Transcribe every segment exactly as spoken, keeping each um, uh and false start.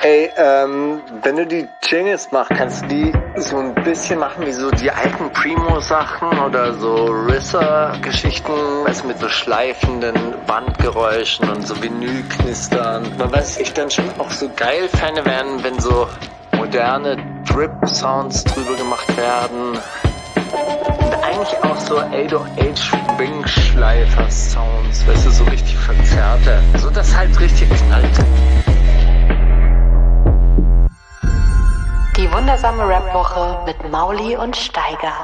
Ey, ähm, wenn du die Jingles machst, kannst du die so ein bisschen machen wie so die alten Primo-Sachen oder so Risser-Geschichten, weißt du, mit so schleifenden Bandgeräuschen und so Vinylknistern. Man weiß, ich dann schon auch so geil fände werden, wenn so moderne Drip-Sounds drüber gemacht werden. Und eigentlich auch so acht null acht Wingschleifer-Sounds, weißt du, so richtig verzerrte. So dass halt richtig knallt. Die wundersame Rap-Woche mit Mauli und Steiger.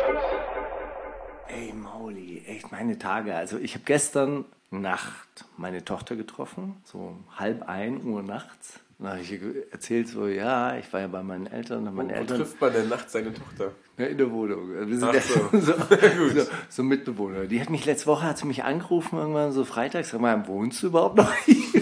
Ey Mauli, echt meine Tage. Also ich habe gestern Nacht meine Tochter getroffen, so halb ein Uhr nachts. Dann habe ich erzählt so, ja, ich war ja bei meinen Eltern. Und meine Wo Eltern, trifft man denn nachts seine Tochter? Ja, in der Wohnung. Wir sind Ach ja so. so, Gut. so, so Mitbewohner. Die hat mich letzte Woche hat sie mich angerufen, irgendwann so freitags, sag mal, wohnst du überhaupt noch hier?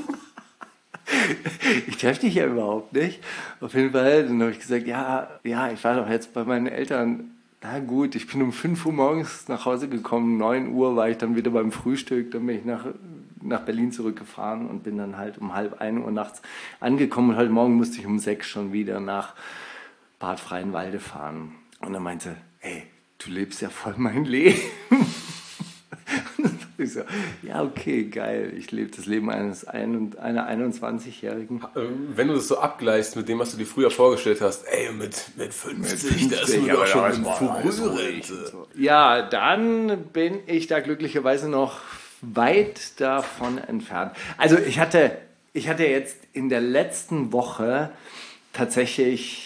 Ich treffe dich ja überhaupt nicht. Auf jeden Fall, dann habe ich gesagt, ja, ja, ich war doch jetzt bei meinen Eltern. Na gut, ich bin um fünf Uhr morgens nach Hause gekommen, neun Uhr war ich dann wieder beim Frühstück, dann bin ich nach, nach Berlin zurückgefahren und bin dann halt um halb ein Uhr nachts angekommen und heute Morgen musste ich um sechs schon wieder nach Bad Freienwalde fahren. Und dann meinte, ey, du lebst ja voll mein Leben. Ich so, ja, okay, geil. Ich lebe das Leben eines ein, einer einundzwanzigjährigen. Wenn du das so abgleichst mit dem, was du dir früher vorgestellt hast, ey, mit, mit fünfzig, da ist man doch schon in Frührente. So. Ja, dann bin ich da glücklicherweise noch weit davon entfernt. Also ich hatte, ich hatte jetzt in der letzten Woche tatsächlich...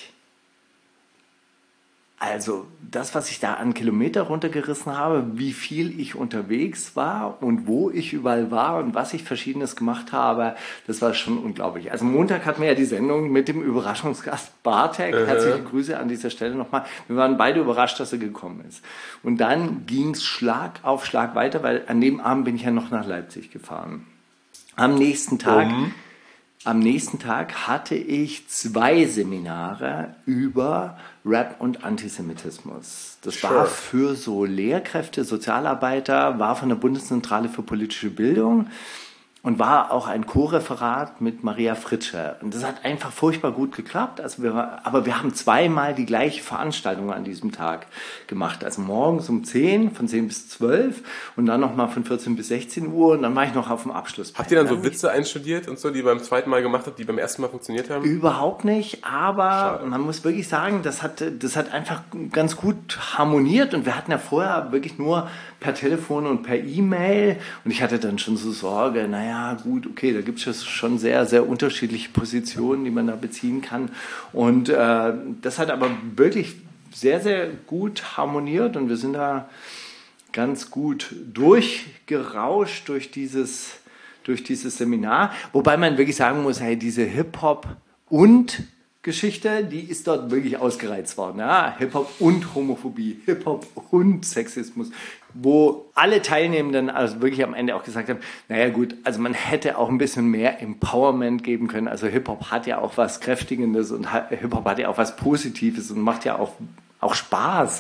Also das, was ich da an Kilometer runtergerissen habe, wie viel ich unterwegs war und wo ich überall war und was ich Verschiedenes gemacht habe, das war schon unglaublich. Also Montag hatten wir ja die Sendung mit dem Überraschungsgast Bartek. Uh-huh. Herzliche Grüße an dieser Stelle nochmal. Wir waren beide überrascht, dass er gekommen ist. Und dann ging es Schlag auf Schlag weiter, weil an dem Abend bin ich ja noch nach Leipzig gefahren. Am nächsten Tag... Um. Am nächsten Tag hatte ich zwei Seminare über Rap und Antisemitismus. Das sure. war für so Lehrkräfte, Sozialarbeiter, war von der Bundeszentrale für politische Bildung und war auch ein Co-Referat mit Maria Fritsche. Und das hat einfach furchtbar gut geklappt. Also wir, aber wir haben zweimal die gleiche Veranstaltung an diesem Tag gemacht. Also morgens um zehn, von zehn bis zwölf und dann nochmal von vierzehn bis sechzehn Uhr und dann war ich noch auf dem Abschluss. Habt ihr dann so Witze einstudiert und so, die ihr beim zweiten Mal gemacht habt, die beim ersten Mal funktioniert haben? Überhaupt nicht, aber Schade. Man muss wirklich sagen, das hat, das hat einfach ganz gut harmoniert und wir hatten ja vorher wirklich nur per Telefon und per E-Mail und ich hatte dann schon so Sorge, naja, gut, okay, da gibt es schon sehr, sehr unterschiedliche Positionen, die man da beziehen kann und äh, das hat aber wirklich sehr, sehr gut harmoniert und wir sind da ganz gut durchgerauscht durch dieses, durch dieses Seminar, wobei man wirklich sagen muss, hey, diese Hip-Hop und Geschichte, die ist dort wirklich ausgereizt worden. Ja? Hip-Hop und Homophobie, Hip-Hop und Sexismus, wo alle Teilnehmenden also wirklich am Ende auch gesagt haben, naja gut, also man hätte auch ein bisschen mehr Empowerment geben können. Also Hip-Hop hat ja auch was Kräftigendes und Hip-Hop hat ja auch was Positives und macht ja auch, auch Spaß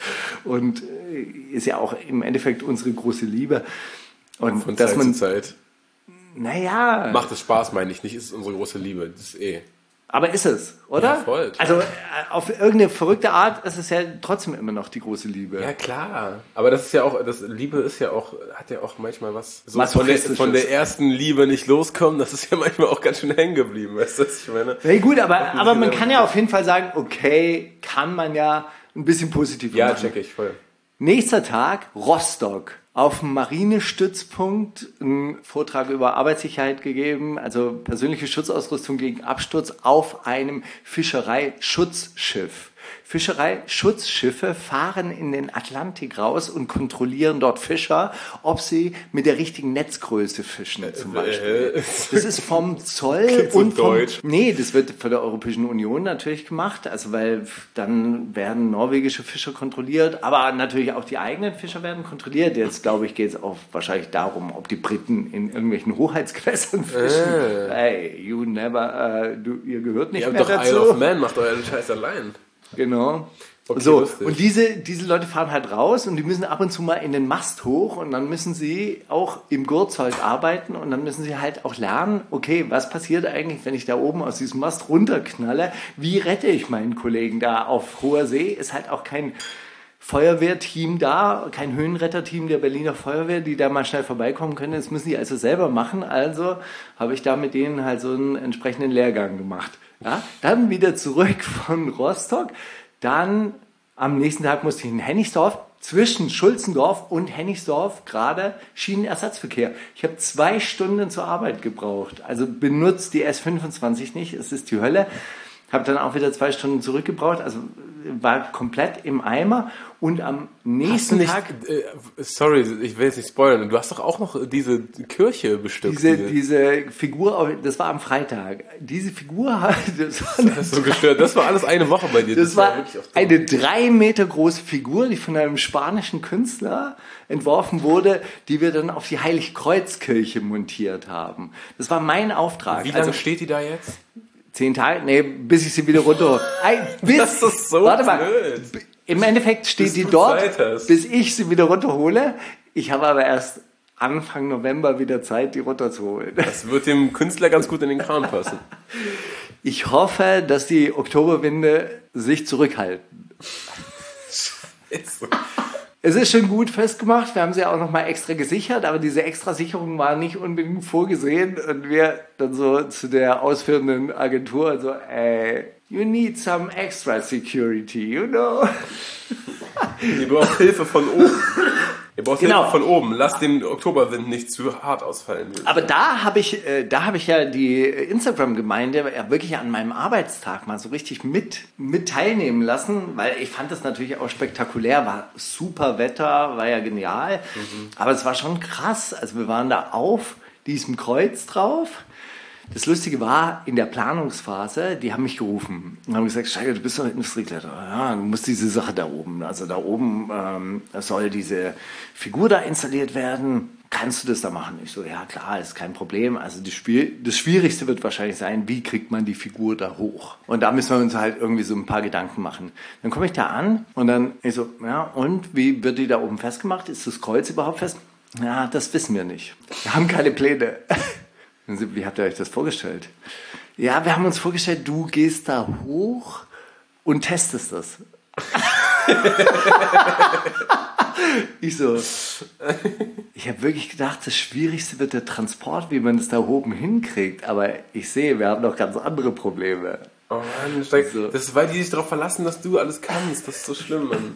und ist ja auch im Endeffekt unsere große Liebe. Und von dass Zeit man, zu Zeit. Naja. Macht es Spaß, meine ich nicht, ist unsere große Liebe, das ist eh. Aber ist es, oder? Ja, voll. Also auf irgendeine verrückte Art ist es ja trotzdem immer noch die große Liebe. Ja, klar. Aber das ist ja auch, das Liebe ist ja auch, hat ja auch manchmal was, so von der, von der ersten Liebe nicht loskommen, das ist ja manchmal auch ganz schön hängen geblieben, weißt du, was ich meine? Ja gut, aber, aber man kann ja auf jeden Fall sagen, okay, kann man ja ein bisschen positiv ja, machen. Ja, check ich, voll. Nächster Tag, Rostock. Auf dem Marinestützpunkt einen Vortrag über Arbeitssicherheit gegeben, also persönliche Schutzausrüstung gegen Absturz auf einem Fischereischutzschiff. Fischereischutzschiffe fahren in den Atlantik raus und kontrollieren dort Fischer, ob sie mit der richtigen Netzgröße fischen, zum Beispiel. Das ist vom Zoll so und vom... Deutsch. Nee, das wird von der Europäischen Union natürlich gemacht, also weil dann werden norwegische Fischer kontrolliert, aber natürlich auch die eigenen Fischer werden kontrolliert. Jetzt, glaube ich, geht es auch wahrscheinlich darum, ob die Briten in irgendwelchen Hoheitsgewässern fischen. Äh. Hey, you never, uh, du, ihr gehört nicht ihr mehr habt doch dazu. Isle of Man, macht euren Scheiß allein. Genau. Okay, so, lustig. und diese, diese Leute fahren halt raus und die müssen ab und zu mal in den Mast hoch und dann müssen sie auch im Gurtzeug arbeiten und dann müssen sie halt auch lernen, okay, was passiert eigentlich, wenn ich da oben aus diesem Mast runterknalle? Wie rette ich meinen Kollegen da auf hoher See? Ist halt auch kein Feuerwehrteam da, kein Höhenretterteam der Berliner Feuerwehr, die da mal schnell vorbeikommen können. Das müssen die also selber machen. Also habe ich da mit denen halt so einen entsprechenden Lehrgang gemacht. Ja, dann wieder zurück von Rostock. Dann am nächsten Tag musste ich in Hennigsdorf, zwischen Schulzendorf und Hennigsdorf gerade Schienenersatzverkehr. Ich habe zwei Stunden zur Arbeit gebraucht. Also benutzt die S fünfundzwanzig nicht, es ist die Hölle. Habe dann auch wieder zwei Stunden zurückgebraucht, also war komplett im Eimer. Und am nächsten nicht, Tag... Äh, sorry, ich will jetzt nicht spoilern. Du hast doch auch noch diese Kirche bestückt. Diese, diese. diese Figur, das war am Freitag. Diese Figur... Das war, das ist so gestört. Das war alles eine Woche bei dir. Das, das war, war wirklich eine drei Meter große Figur, die von einem spanischen Künstler entworfen wurde, die wir dann auf die Heiligkreuzkirche montiert haben. Das war mein Auftrag. Wie lange also, steht die da jetzt? Zehn Tage? Nee, bis ich sie wieder runter... Ein, bis, das ist so warte mal. blöd. Im Endeffekt steht bis die dort, bis ich sie wieder runterhole. Ich habe aber erst Anfang November wieder Zeit, die runterzuholen. Das wird dem Künstler ganz gut in den Kram passen. Ich hoffe, dass die Oktoberwinde sich zurückhalten. Scheiße. Es ist schon gut festgemacht, wir haben sie auch nochmal extra gesichert, aber diese extra Sicherung war nicht unbedingt vorgesehen und wir dann so zu der ausführenden Agentur so, ey, you need some extra security, you know? Ihr braucht Hilfe von oben. Ihr braucht genau. Hilfe von oben. Lasst den Oktoberwind nicht zu hart ausfallen. Aber da habe ich, äh, da habe ich ja die Instagram-Gemeinde ja wirklich an meinem Arbeitstag mal so richtig mit, mit teilnehmen lassen, weil ich fand das natürlich auch spektakulär, war super Wetter, war ja genial, mhm. aber es war schon krass. Also wir waren da auf diesem Kreuz drauf. Das Lustige war, in der Planungsphase, die haben mich gerufen und haben gesagt, Steiger, du bist doch Industriekletterer. Ja, du musst diese Sache da oben, also da oben ähm, soll diese Figur da installiert werden. Kannst du das da machen? Ich so, ja klar, ist kein Problem. Also das, Spiel, das Schwierigste wird wahrscheinlich sein, wie kriegt man die Figur da hoch? Und da müssen wir uns halt irgendwie so ein paar Gedanken machen. Dann komme ich da an und dann, ich so, ja und, wie wird die da oben festgemacht? Ist das Kreuz überhaupt fest? Ja, das wissen wir nicht. Wir haben keine Pläne. Wie habt ihr euch das vorgestellt? Ja, wir haben uns vorgestellt, du gehst da hoch und testest das. Ich so, ich habe wirklich gedacht, das Schwierigste wird der Transport, wie man das da oben hinkriegt. Aber ich sehe, wir haben noch ganz andere Probleme. Oh Mann, Steig, so. Das ist, weil die sich darauf verlassen, dass du alles kannst. Das ist so schlimm, Mann.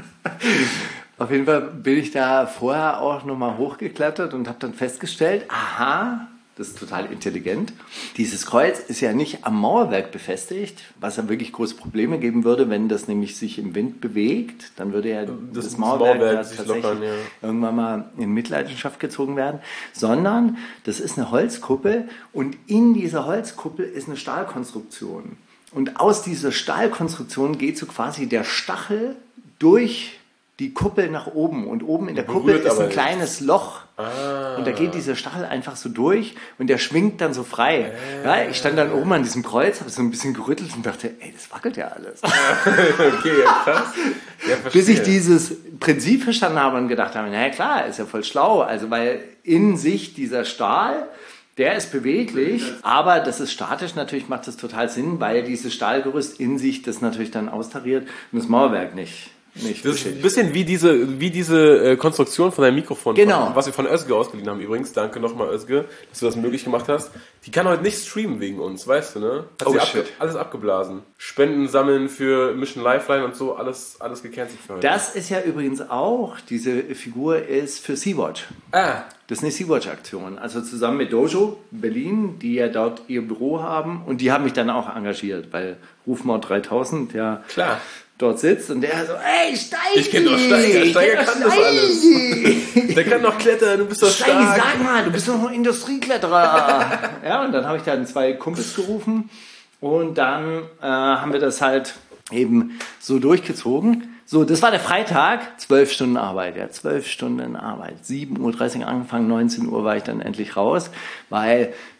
Auf jeden Fall bin ich da vorher auch nochmal hochgeklettert und habe dann festgestellt, aha, das ist total intelligent. Dieses Kreuz ist ja nicht am Mauerwerk befestigt, was ja wirklich große Probleme geben würde, wenn das nämlich sich im Wind bewegt. Dann würde ja das, das Mauerwerk, Mauerwerk das tatsächlich lockern, ja. irgendwann mal in Mitleidenschaft gezogen werden. Sondern das ist eine Holzkuppel und in dieser Holzkuppel ist eine Stahlkonstruktion. Und aus dieser Stahlkonstruktion geht so quasi der Stachel durch die Kuppel nach oben und oben in der Kuppel ist ein kleines Loch ah. und da geht dieser Stachel einfach so durch und der schwingt dann so frei. Äh. Ja, ich stand dann oben an diesem Kreuz, habe so ein bisschen gerüttelt und dachte, ey, das wackelt ja alles. Okay, ja, krass. Ja, bis ich dieses Prinzip verstanden habe und gedacht habe, naja klar, ist ja voll schlau, also weil in sich dieser Stahl, der ist beweglich, aber das ist statisch, natürlich macht das total Sinn, weil dieses Stahlgerüst in sich das natürlich dann austariert und das Mauerwerk nicht. Nicht das ist ein bisschen wie diese, wie diese äh, Konstruktion von deinem Mikrofon, genau. von, was wir von Özge ausgeliehen haben übrigens. Danke nochmal, Özge, dass du das möglich gemacht hast. Die kann heute nicht streamen wegen uns, weißt du, ne? Hat oh sie shit. Abge- alles abgeblasen. Spenden sammeln für Mission Lifeline und so, alles, alles gecancelt für heute. Das ist ja übrigens auch, diese Figur ist für Sea-Watch. Ah. Das ist eine Sea-Watch-Aktion. Also zusammen mit Dojo Berlin, die ja dort ihr Büro haben. Und die haben mich dann auch engagiert, weil Rufmord dreitausend, ja... Klar. dort sitzt und der so, ey, Steigi! Ich kenn doch Steiger, Steiger kann das alles. Der kann doch klettern, du bist doch stark. Steigi, sag mal, du bist doch ein Industriekletterer. Ja, und dann habe ich dann zwei Kumpels gerufen und dann äh, haben wir das halt eben so durchgezogen. So, das war der Freitag, zwölf Stunden Arbeit, ja, zwölf Stunden Arbeit. sieben Uhr dreißig angefangen, neunzehn Uhr war ich dann endlich raus, weil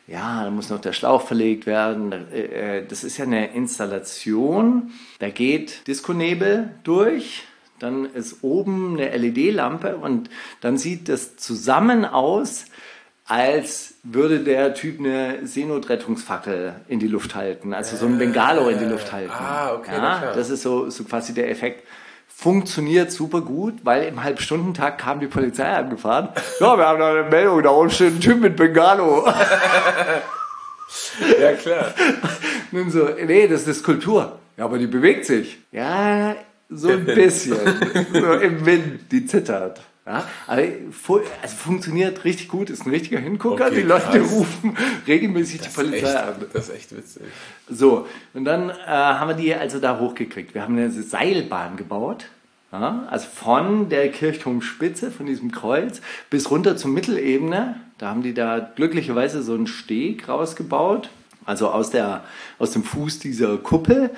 Ja, da muss noch der Schlauch verlegt werden. Das ist ja eine Installation. Da geht Disco-Nebel durch. Dann ist oben eine L E D-Lampe und dann sieht das zusammen aus, als würde der Typ eine Seenotrettungsfackel in die Luft halten. Also so ein Bengalo in die Luft halten. Ah, okay. Ja, das ist so, so quasi der Effekt. Funktioniert super gut, weil im Halbstundentakt kam die Polizei angefahren. Ja, wir haben da eine Meldung, da unten steht ein Typ mit Bengalo. Ja, klar. Nun so, nee, das ist eine Skulptur. Ja, aber die bewegt sich. Ja, so ein bisschen. So im Wind, die zittert. Ja, aber also funktioniert richtig gut, ist ein richtiger Hingucker. Okay, die Leute krass. Rufen regelmäßig das die Polizei echt, an. Das ist echt witzig. So, und dann äh, haben wir die also da hochgekriegt. Wir haben eine Seilbahn gebaut. Ja, also von der Kirchturmspitze, von diesem Kreuz, bis runter zur Mittelebene. Da haben die da glücklicherweise so einen Steg rausgebaut. Also aus, der, aus dem Fuß dieser Kuppel.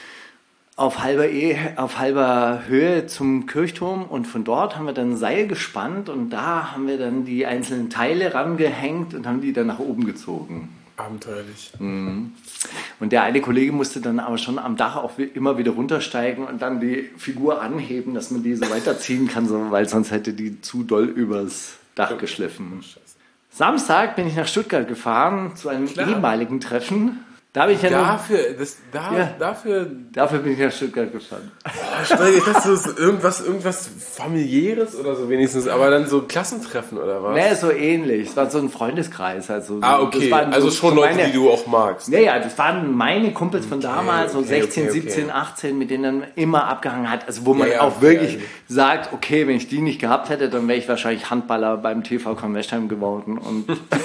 Auf halber, e, auf halber Höhe zum Kirchturm und von dort haben wir dann ein Seil gespannt und da haben wir dann die einzelnen Teile rangehängt und haben die dann nach oben gezogen. Abenteuerlich. Mhm. Und der eine Kollege musste dann aber schon am Dach auch immer wieder runtersteigen und dann die Figur anheben, dass man die so weiterziehen kann, so, weil sonst hätte die zu doll übers Dach geschliffen. Samstag bin ich nach Stuttgart gefahren zu einem Klar. ehemaligen Treffen. Da habe ich ja dafür, das, da, ja, dafür, dafür bin ich nach Stuttgart gefahren. Oh, ich dachte, das ist irgendwas, irgendwas familiäres oder so wenigstens, aber dann so Klassentreffen oder was? Nee, so ähnlich. Es war so ein Freundeskreis. Also, ah, okay. Das waren also so, schon so Leute, meine, die du auch magst. Naja, das waren meine Kumpels von damals, okay, so sechzehn, okay, okay. siebzehn, achtzehn, mit denen dann immer abgehangen hat. Also wo man ja, ja, auch wirklich ja. sagt, okay, wenn ich die nicht gehabt hätte, dann wäre ich wahrscheinlich Handballer beim T V Kornwestheim geworden und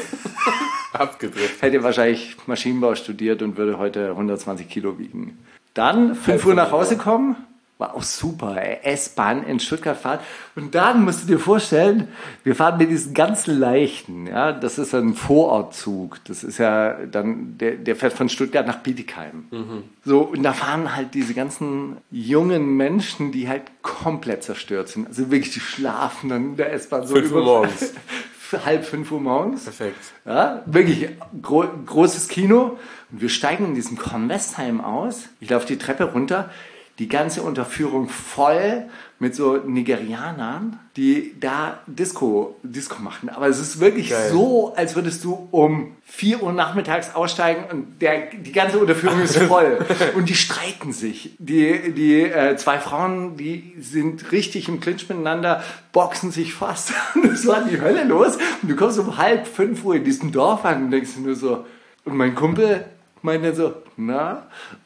abgedrückt. Hätte wahrscheinlich Maschinenbau studiert und würde heute hundertzwanzig Kilo wiegen. Dann fünf Uhr nach Hause kommen, war auch super, S-Bahn in Stuttgart fahren. Und dann musst du dir vorstellen, wir fahren mit diesen ganzen Leichten, ja, das ist ein Vorortzug, das ist ja dann, der, der fährt von Stuttgart nach Bietigheim. Mhm. So, und da fahren halt diese ganzen jungen Menschen, die halt komplett zerstört sind. Also wirklich, die schlafen dann in der S-Bahn so fünf Uhr morgens. halb fünf Uhr morgens. Perfekt. Ja, wirklich gro- großes Kino. Und wir steigen in diesem Kornwestheim aus. Ich laufe die Treppe runter. Die ganze Unterführung voll mit so Nigerianern, die da Disco, Disco machen. Aber es ist wirklich Geil. So, als würdest du um vier Uhr nachmittags aussteigen und der, die ganze Unterführung ist voll. Und die streiten sich. Die, die äh, zwei Frauen, die sind richtig im Clinch miteinander, boxen sich fast. Und es war die Hölle los. Und du kommst um halb fünf Uhr in diesem Dorf an und denkst dir nur so, und mein Kumpel meinte so, na,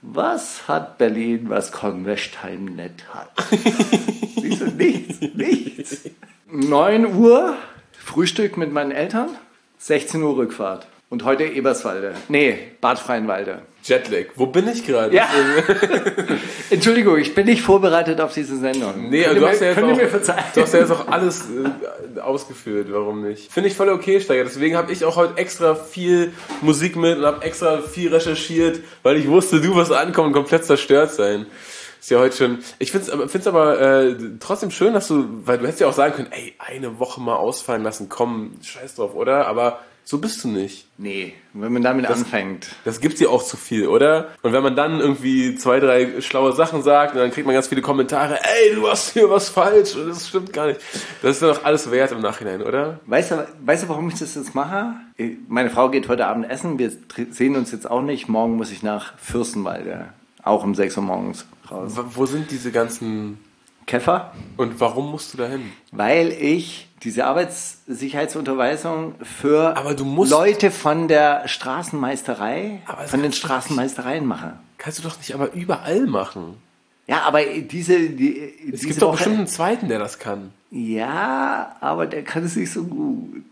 was hat Berlin, was Kornwestheim nicht hat? Siehst du, nichts, nichts. neun Uhr, Frühstück mit meinen Eltern, sechzehn Uhr Rückfahrt. Und heute Eberswalde. Nee, Bad Freienwalde. Jetlag. Wo bin ich gerade? Ja. Entschuldigung, ich bin nicht vorbereitet auf diese Sendung. Nee, du hast, mir, ja auch, du hast ja jetzt auch alles äh, ausgeführt. Warum nicht? Finde ich voll okay, Steiger. Deswegen habe ich auch heute extra viel Musik mit und habe extra viel recherchiert, weil ich wusste, du wirst ankommen und komplett zerstört sein. Ist ja heute schon. Ich finde es aber äh, trotzdem schön, dass du, weil du hättest ja auch sagen können, ey, eine Woche mal ausfallen lassen, komm, scheiß drauf, oder? Aber so bist du nicht. Nee, wenn man damit das, anfängt. Das gibt's ja auch zu viel, oder? Und wenn man dann irgendwie zwei, drei schlaue Sachen sagt, dann kriegt man ganz viele Kommentare, ey, du hast hier was falsch und das stimmt gar nicht. Das ist doch alles wert im Nachhinein, oder? Weißt du, weißt du, warum ich das jetzt mache? Meine Frau geht heute Abend essen, wir sehen uns jetzt auch nicht. Morgen muss ich nach Fürstenwalde, auch um sechs Uhr morgens raus. Wo sind diese ganzen Käfer? Und warum musst du da hin? Weil ich diese Arbeitssicherheitsunterweisung für aber du musst Leute von der Straßenmeisterei, von den Straßenmeistereien mache. Kannst du doch nicht aber überall machen. Ja, aber diese... Die, es diese gibt doch Woche, bestimmt einen zweiten, der das kann. Ja, aber der kann es nicht so gut.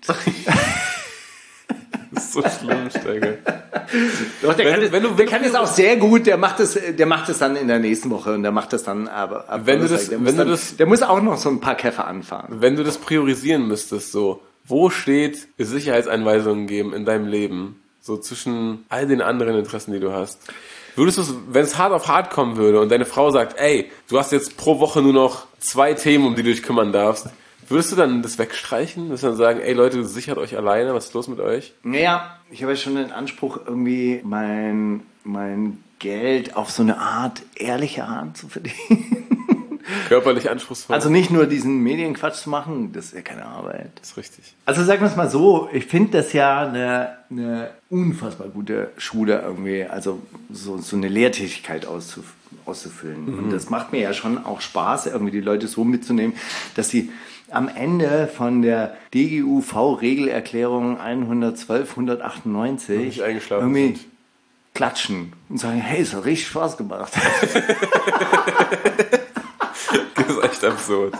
Das ist so schlimm, Steiger. Doch, der, wenn, kann, es, wenn du, der kann es auch sehr gut, der macht es, der macht es dann in der nächsten Woche und der macht es dann aber ab wenn du das, der, wenn dann, du das, der muss auch noch so ein paar Käfer anfahren. Wenn du das priorisieren müsstest, so, wo steht Sicherheitseinweisungen geben in deinem Leben, so zwischen all den anderen Interessen, die du hast? Würdest du es, wenn es hart auf hart kommen würde und deine Frau sagt, ey, du hast jetzt pro Woche nur noch zwei Themen, um die du dich kümmern darfst, Würdest du dann das wegstreichen? Würdest du dann sagen, ey Leute, sichert euch alleine, was ist los mit euch? Naja, ich habe ja schon den Anspruch, irgendwie mein, mein Geld auf so eine Art, ehrliche Art zu verdienen. Körperlich anspruchsvoll. Also nicht nur diesen Medienquatsch zu machen, das ist ja keine Arbeit. Das ist richtig. Also sagen wir es mal so, ich finde das ja eine, eine unfassbar gute Schule irgendwie, also so, so eine Lehrtätigkeit auszuf- auszufüllen. Mhm. Und das macht mir ja schon auch Spaß, irgendwie die Leute so mitzunehmen, dass sie am Ende von der D G U V-Regelerklärung hundertzwölf, hundertachtundneunzig nicht eingeschlafen irgendwie sind. Klatschen und sagen, hey, es hat richtig Spaß gemacht. Das ist echt absurd.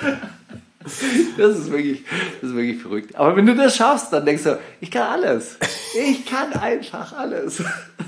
Das ist wirklich, das ist wirklich verrückt. Aber wenn du das schaffst, dann denkst du, ich kann alles. Ich kann einfach alles.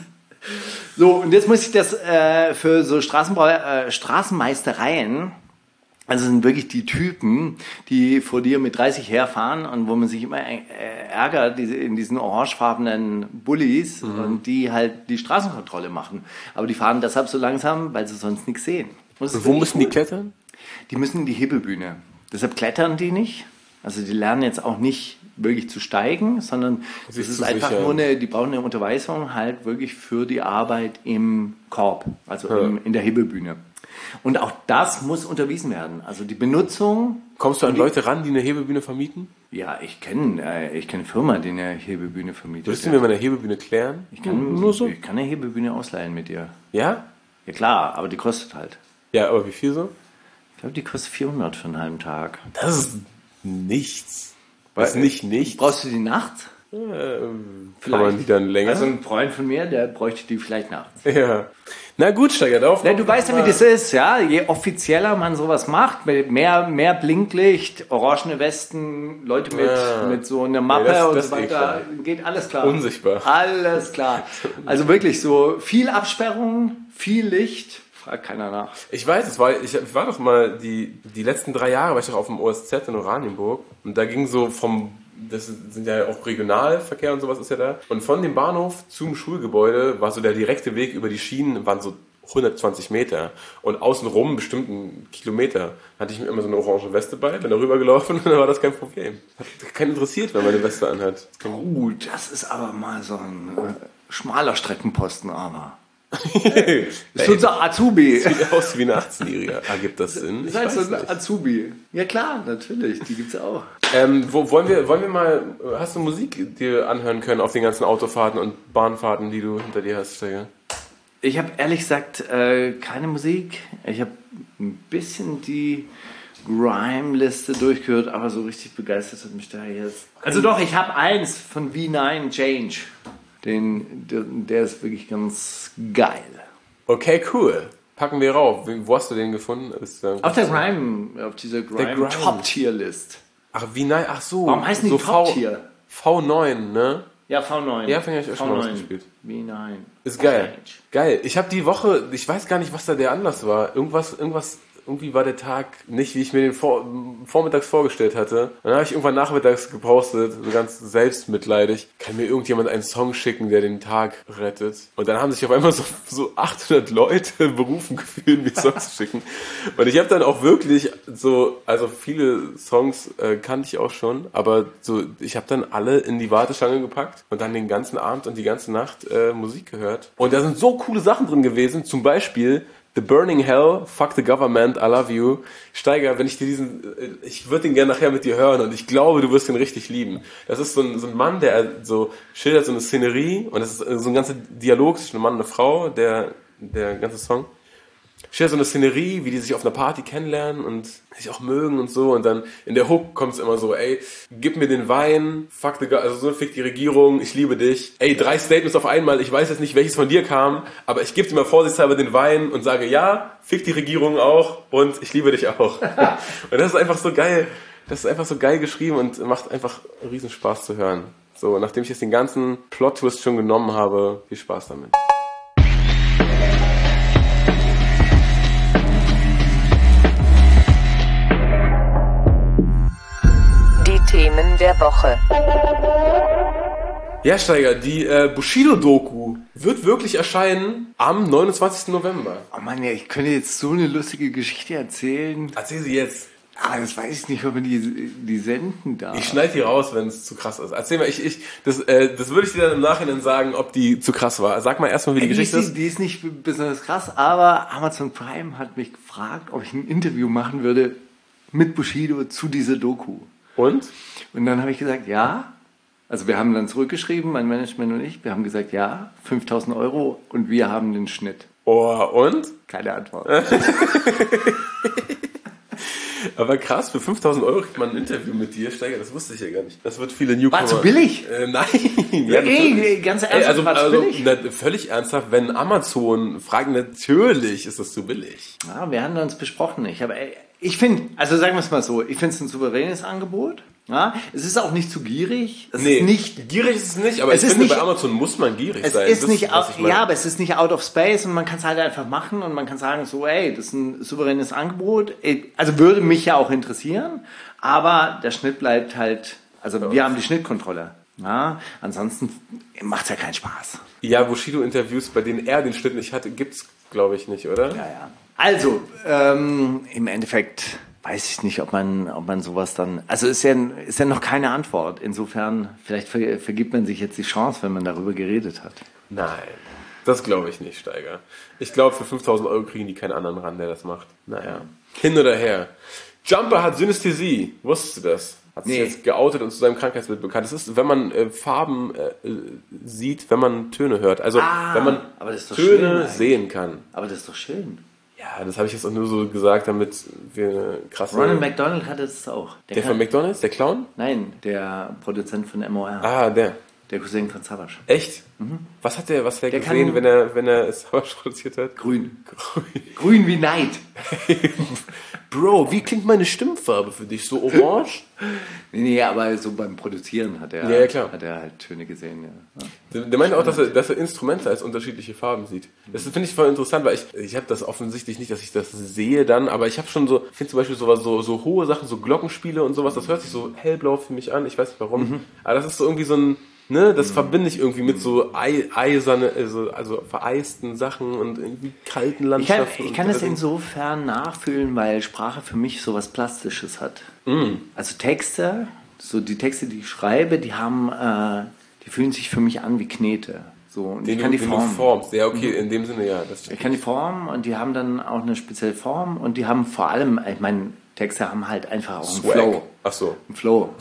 So, und jetzt muss ich das äh, für so Straßenbau, äh, Straßenmeistereien, also sind wirklich die Typen, die vor dir mit dreißig herfahren und wo man sich immer äh, ärgert, diese, in diesen orangefarbenen Bullis mhm. und die halt die Straßenkontrolle machen. Aber die fahren deshalb so langsam, weil sie sonst nichts sehen. Und wo müssen cool. die klettern? Die müssen in die Hebebühne. Deshalb klettern die nicht. Also die lernen jetzt auch nicht wirklich zu steigen, sondern es ist einfach sichern. nur eine, die brauchen eine Unterweisung halt wirklich für die Arbeit im Korb, also ja. im, in der Hebebühne. Und auch das muss unterwiesen werden. Also die Benutzung... Kommst du an Leute ran, die eine Hebebühne vermieten? Ja, ich kenne äh, ich kenn eine Firma, die eine Hebebühne vermietet. Würdest du mir mal eine Hebebühne klären? Ich kann, nur so? Ich kann eine Hebebühne ausleihen mit dir. Ja? Ja klar, aber die kostet halt. Ja, aber wie viel so? Ich glaube, die kostet vierhundert für einen halben Tag. Das ist nichts. Das ist nicht nichts. Brauchst du die nachts? Äh, kann man die dann länger? Also ein Freund von mir, der bräuchte die vielleicht nachts. Ja. Na gut, Steiger, darauf. Ja, du weißt ja, wie das ist, ja. Je offizieller man sowas macht, mehr, mehr Blinklicht, orangene Westen, Leute mit, ja. mit so einer Mappe nee, das, und das so weiter, geht alles klar. Unsichtbar. Alles klar. Also wirklich so viel Absperrung, viel Licht. Fragt keiner nach. Ich weiß, es war, ich, ich war doch mal, die, die letzten drei Jahre war ich doch auf dem O S Z in Oranienburg und da ging so vom, das sind ja auch Regionalverkehr und sowas ist ja da, und von dem Bahnhof zum Schulgebäude war so der direkte Weg über die Schienen, waren so hundertzwanzig Meter und außenrum bestimmt einen Kilometer. Hatte ich mir immer so eine orange Weste bei, bin da rübergelaufen und dann war das kein Problem. Hat keinen interessiert, wenn man eine Weste anhat. Oh, das ist aber mal so ein äh, schmaler Streckenposten, aber... ist unser Azubi. Sieht aus wie ein achtzehnjähriger. Ergibt das Sinn? Das ist halt so ein nicht. Azubi. Ja klar, natürlich. Die gibt's auch. Ähm, wo, wollen wir, wollen wir mal, hast du Musik dir anhören können auf den ganzen Autofahrten und Bahnfahrten, die du hinter dir hast, Steiger? Ich habe ehrlich gesagt äh, keine Musik. Ich habe ein bisschen die Grime-Liste durchgehört, aber so richtig begeistert hat mich da jetzt. Also doch, ich habe eins von V neun Change. Den, der, der ist wirklich ganz geil. Okay, cool. Packen wir rauf. Wo hast du den gefunden? Ist, äh, auf der Grime, auf dieser Grime, Grime. Top-Tier-List. Ach, wie nein, ach so. Warum heißen die so Top-Tier? V neun, ne? Ja, V neun. Ja, finde ich auch schon mal ausgespielt. V neun. Ist geil. Geil. Ich habe die Woche, ich weiß gar nicht, was da der Anlass war. Irgendwas, irgendwas, irgendwie war der Tag nicht, wie ich mir den vor, vormittags vorgestellt hatte. Dann habe ich irgendwann nachmittags gepostet, so ganz selbstmitleidig. Kann mir irgendjemand einen Song schicken, der den Tag rettet? Und dann haben sich auf einmal so, so achthundert Leute berufen gefühlt, mir Songs zu schicken. Und ich habe dann auch wirklich so, also viele Songs äh, kannte ich auch schon, aber so, ich habe dann alle in die Warteschlange gepackt und dann den ganzen Abend und die ganze Nacht äh, Musik gehört. Und da sind so coole Sachen drin gewesen, zum Beispiel The Burning Hell, Fuck the Government, I Love You. Steiger, wenn ich dir diesen, ich würde den gerne nachher mit dir hören und ich glaube, du wirst ihn richtig lieben. Das ist so ein, so ein Mann, der so schildert so eine Szenerie und das ist so ein ganzer Dialog zwischen einem Mann und einer Frau, der, der ganze Song. Schildert so eine Szenerie, wie die sich auf einer Party kennenlernen und sich auch mögen und so und dann in der Hook kommt es immer so, ey, gib mir den Wein, fuck the, also so fick die Regierung, ich liebe dich. Ey, drei Statements auf einmal, ich weiß jetzt nicht, welches von dir kam, aber ich gebe dir mal vorsichtshalber den Wein und sage, ja, fick die Regierung auch und ich liebe dich auch. Und das ist einfach so geil, das ist einfach so geil geschrieben und macht einfach riesen Spaß zu hören. So, nachdem ich jetzt den ganzen Plot-Twist schon genommen habe, viel Spaß damit. Themen der Woche. Ja, Steiger, die äh, Bushido-Doku wird wirklich erscheinen am neunundzwanzigsten November. Oh Mann, ja, ich könnte jetzt so eine lustige Geschichte erzählen. Erzähl sie jetzt. Ah, das weiß ich nicht, ob wir die, die senden darf. Ich schneide die raus, wenn es zu krass ist. Erzähl mal, ich, ich, das, äh, das würde ich dir dann im Nachhinein sagen, ob die zu krass war. Sag mal erstmal, wie die, die Geschichte ist. Die ist nicht besonders krass, aber Amazon Prime hat mich gefragt, ob ich ein Interview machen würde mit Bushido zu dieser Doku. Und? Und dann habe ich gesagt, ja. Also wir haben dann zurückgeschrieben, mein Management und ich, wir haben gesagt, ja, fünftausend Euro und wir haben den Schnitt. Oh, und? Keine Antwort. Aber krass, für fünftausend Euro kriegt man ein Interview mit dir, Steiger, das wusste ich ja gar nicht. Das wird viele Newcomer... War zu billig? Äh, nein. Ja, ey, ganz ernsthaft, ey, also, war zu also, billig? Na, völlig ernsthaft, wenn Amazon fragt, natürlich ist das zu billig. Ja, wir haben uns besprochen. Ich, habe, ich finde, also sagen wir es mal so, ich finde es ein souveränes Angebot. Ja, es ist auch nicht zu gierig. Es nee, ist nicht, gierig ist es nicht, aber es ich ist finde, nicht, bei Amazon muss man gierig es sein. Ist das nicht ist, was out, ich meine. ja, aber es ist nicht out of space und man kann es halt einfach machen und man kann sagen, so, ey, das ist ein souveränes Angebot. Also würde mich ja auch interessieren, aber der Schnitt bleibt halt, also ja. Wir haben die Schnittkontrolle. Ja, ansonsten macht es ja keinen Spaß. Ja, Bushido-Interviews, bei denen er den Schnitt nicht hatte, gibt's, glaube ich, nicht, oder? Ja, ja. Also, ähm, im Endeffekt weiß ich nicht, ob man, ob man sowas dann, also ist ja, ist ja noch keine Antwort. Insofern, vielleicht ver, vergibt man sich jetzt die Chance, wenn man darüber geredet hat. Nein, das glaube ich nicht, Steiger. Ich glaube, für fünftausend Euro kriegen die keinen anderen ran, der das macht. Naja, hin oder her. Jumper hat Synästhesie. Wusstest du das? Hat sich Nee. jetzt geoutet und zu seinem Krankheitsbild bekannt. Das ist, wenn man äh, Farben äh, sieht, wenn man Töne hört. Also, Ah, wenn man aber das ist doch Töne schön sehen kann. Aber das ist doch schön. Ja, das habe ich jetzt auch nur so gesagt, damit wir eine krasse... Ronald McDonald hatte das auch. Der von McDonald's? Der Clown? Nein, der Produzent von M O R. Ah, der. Der Cousin von Savage. Echt? Was hat der, was hat der, Der gesehen, kann- wenn er, wenn er Savage produziert hat? Grün. Grün. Grün wie Neid. Bro, wie klingt meine Stimmfarbe für dich? So orange? Nee, nee, aber so beim Produzieren hat er, Ja, ja, klar. hat er halt Töne gesehen. Ja. Der, der meinte auch, dass er, dass er Instrumente als unterschiedliche Farben sieht. Das finde ich voll interessant, weil ich, ich habe das offensichtlich nicht, dass ich das sehe dann, aber ich habe schon so, ich finde zum Beispiel sowas, so, so hohe Sachen, so Glockenspiele und sowas, das hört sich so hellblau für mich an, ich weiß nicht warum. Mhm. Aber das ist so irgendwie so ein, ne, das verbinde ich irgendwie mit so ei, eiserne, also, also vereisten Sachen und irgendwie kalten Ich kann, Landschaften. ich kann und- das insofern nachfühlen, weil Sprache für mich so was Plastisches hat. Mm. Also Texte, so die Texte, die ich schreibe, die haben, äh, die fühlen sich für mich an wie Knete. So, und den, ich kann die den Form. du formst. Ja, okay, in dem Sinne, ja. Das Ich kann die Form und die haben dann auch eine spezielle Form und die haben vor allem, ich meine, Texte haben halt einfach auch einen Swag. Flow. Ach so. Einen Flow.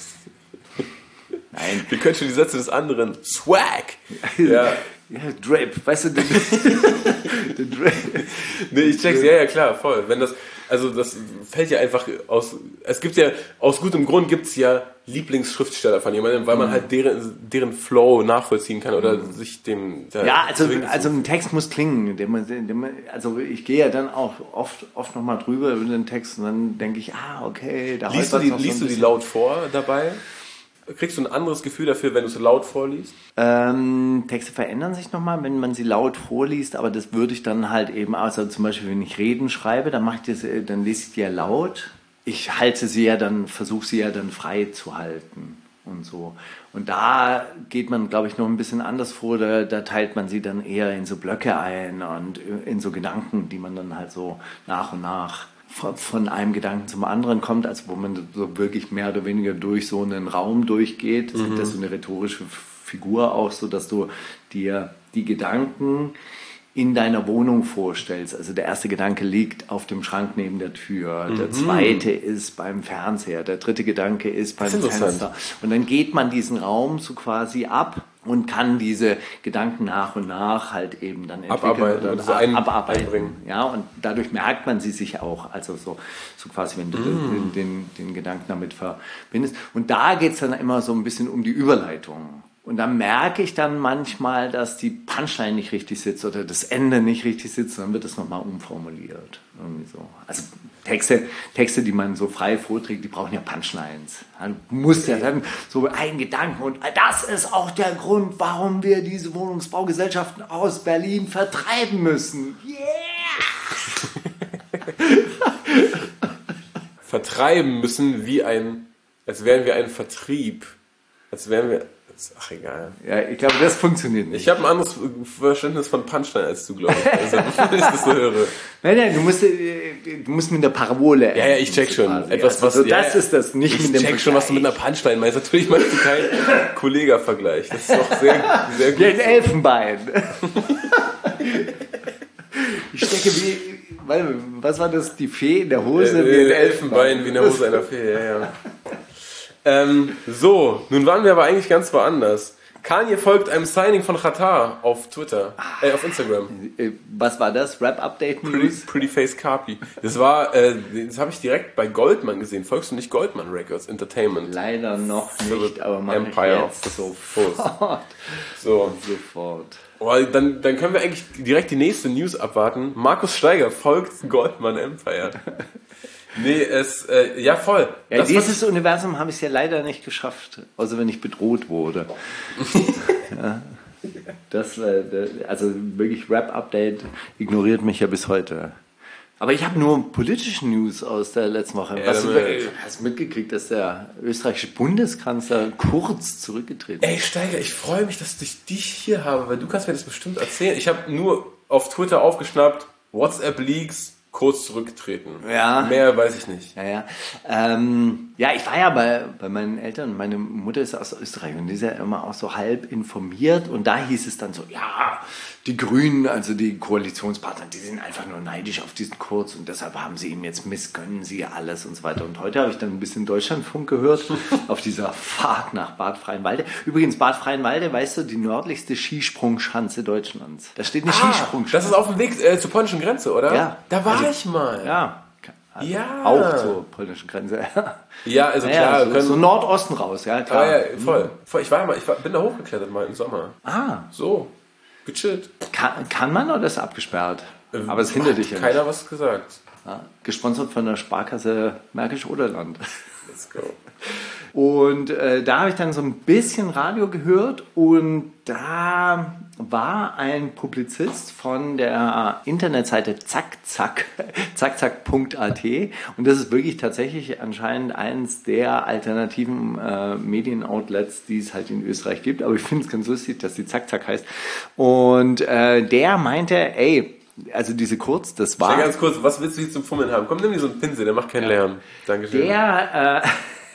Nein. Wir können schon die Sätze des anderen. Swag! Ja. Ja, Drape, weißt du, der, der Drape. Nee, ich check's, ja, ja, klar, voll. Wenn das, also das fällt ja einfach aus, es gibt ja, aus gutem Grund gibt's ja Lieblingsschriftsteller von jemandem, weil man halt deren, deren Flow nachvollziehen kann oder sich dem... Da Ja, also, zwingt. also ein Text muss klingen. Der, muss- der, muss- also ich gehe ja dann auch oft, oft nochmal drüber über den Text und dann denke ich, ah, okay, da Liest du holpert's die, noch so liest ein du die bisschen. laut vor dabei? Kriegst du ein anderes Gefühl dafür, wenn du es laut vorliest? Ähm, Texte verändern sich nochmal, wenn man sie laut vorliest, aber das würde ich dann halt eben, also zum Beispiel, wenn ich Reden schreibe, dann mache ich das, äh, dann lese ich die ja laut. Ich halte sie ja dann, versuche sie ja dann frei zu halten und so. Und da geht man, glaube ich, noch ein bisschen anders vor, da, da teilt man sie dann eher in so Blöcke ein und in so Gedanken, die man dann halt so nach und nach von, von einem Gedanken zum anderen kommt, also wo man so wirklich mehr oder weniger durch so einen Raum durchgeht. Es gibt ja so eine rhetorische Figur auch, so dass du dir die Gedanken in deiner Wohnung vorstellst. Also der erste Gedanke liegt auf dem Schrank neben der Tür, der zweite ist beim Fernseher, der dritte Gedanke ist beim Das ist interessant. Fenster. Und dann geht man diesen Raum so quasi ab und kann diese Gedanken nach und nach halt eben dann entwickeln Abarbeiten, oder also ein- abarbeiten. einbringen. Ja, und dadurch merkt man sie sich auch, also so, so quasi, wenn du den, den, den Gedanken damit verbindest. Und da geht es dann immer so ein bisschen um die Überleitung. Und da merke ich dann manchmal, dass die Punchline nicht richtig sitzt oder das Ende nicht richtig sitzt, dann wird das nochmal umformuliert. Irgendwie so. Also Texte, Texte, die man so frei vorträgt, die brauchen ja Punchlines. Du musst ja dann so einen Gedanken und das ist auch der Grund, warum wir diese Wohnungsbaugesellschaften aus Berlin vertreiben müssen. Yeah! Vertreiben müssen wie ein, als wären wir ein Vertrieb. Als wären wir, Ist ach egal. Ja, ich glaube, das funktioniert nicht. Ich habe ein anderes Verständnis von Punchline als du, glaube ich. Also, wenn ich das so höre. Nein, nein, du musst, du musst mit der Parabole. Ja, ja, ich check schon. Quasi. Etwas, was, also, ja, das ist das, nicht ich mit dem check Vergleich. schon, was du mit einer Punchline meinst. Natürlich meinst du keinen Kollega-Vergleich. Das ist doch sehr, sehr gut. Ja, ein Elfenbein. Ich stecke wie, warte, was war das, die Fee in der Hose? Äh, wie ein Elfenbein, wie in der Hose einer Fee, ja, ja. ähm, so, nun waren wir aber eigentlich ganz woanders. Kanye folgt einem Signing von Qatar auf Twitter, äh, auf Instagram. Was war das? Rap-Update Pretty, News? Pretty Face Carpi. Das war, äh, das habe ich direkt bei Goldman gesehen. Folgst du nicht Goldman Records Entertainment? Leider noch nicht, aber mach Empire ich jetzt sofort. So. Sofort. Oh, dann, dann können wir eigentlich direkt die nächste News abwarten. Markus Steiger folgt Goldman Empire. Nee, es, äh, ja voll. Ja, das dieses Universum habe ich es ja leider nicht geschafft, außer wenn ich bedroht wurde. Ja, das, äh, also wirklich Rap-Update ignoriert mich ja bis heute. Aber ich habe nur politische News aus der letzten Woche. Ja, Was, dann, du hast mitgekriegt, dass der österreichische Bundeskanzler Kurz zurückgetreten ist? Ey Steiger, ich freue mich, dass ich dich hier habe, weil du kannst mir das bestimmt erzählen. Ich habe nur auf Twitter aufgeschnappt, WhatsApp-Leaks, Kurz zurücktreten. Ja. Mehr weiß ich nicht. Ja, ja. Ähm, ja, ich war ja bei, bei meinen Eltern. Meine Mutter ist aus Österreich und die ist ja immer auch so halb informiert. Und da hieß es dann so, ja, die Grünen, also die Koalitionspartner, die sind einfach nur neidisch auf diesen Kurz und deshalb haben sie ihm jetzt missgönnen sie alles und so weiter. Und heute habe ich dann ein bisschen Deutschlandfunk gehört auf dieser Fahrt nach Bad Freienwalde. Übrigens, Bad Freienwalde, weißt du, die nördlichste Skisprungschanze Deutschlands. Da steht eine Ah, Skisprungschanze. das ist auf dem Weg äh, zur polnischen Grenze, oder? Ja. Da war Also, ich mal. Ja. Also Ja. Auch zur polnischen Grenze. Ja, also Naja, klar. so, können, so Nordosten raus, ja klar. ah, ja, voll. voll. Ich war ja mal, ich war, bin da hochgeklettert mal im Sommer. Ah, So, gechillt. kann, kann man oder ist abgesperrt? Aber es hindert dich ja nicht. Keiner was gesagt. Ja, gesponsert von der Sparkasse Märkisch-Oderland. Let's go. Und äh, da habe ich dann so ein bisschen Radio gehört und da war ein Publizist von der Internetseite zackzack, zackzack punkt a t und das ist wirklich tatsächlich anscheinend eins der alternativen äh, Medienoutlets, die es halt in Österreich gibt, aber ich finde es ganz lustig, dass die Zackzack heißt und äh, der meinte, ey, also diese Kurz, das war... Ja, ganz kurz, was willst du hier zum Fummeln haben? Komm, nimm dir so einen Pinsel, der macht keinen Lärm. Dankeschön. Der, äh,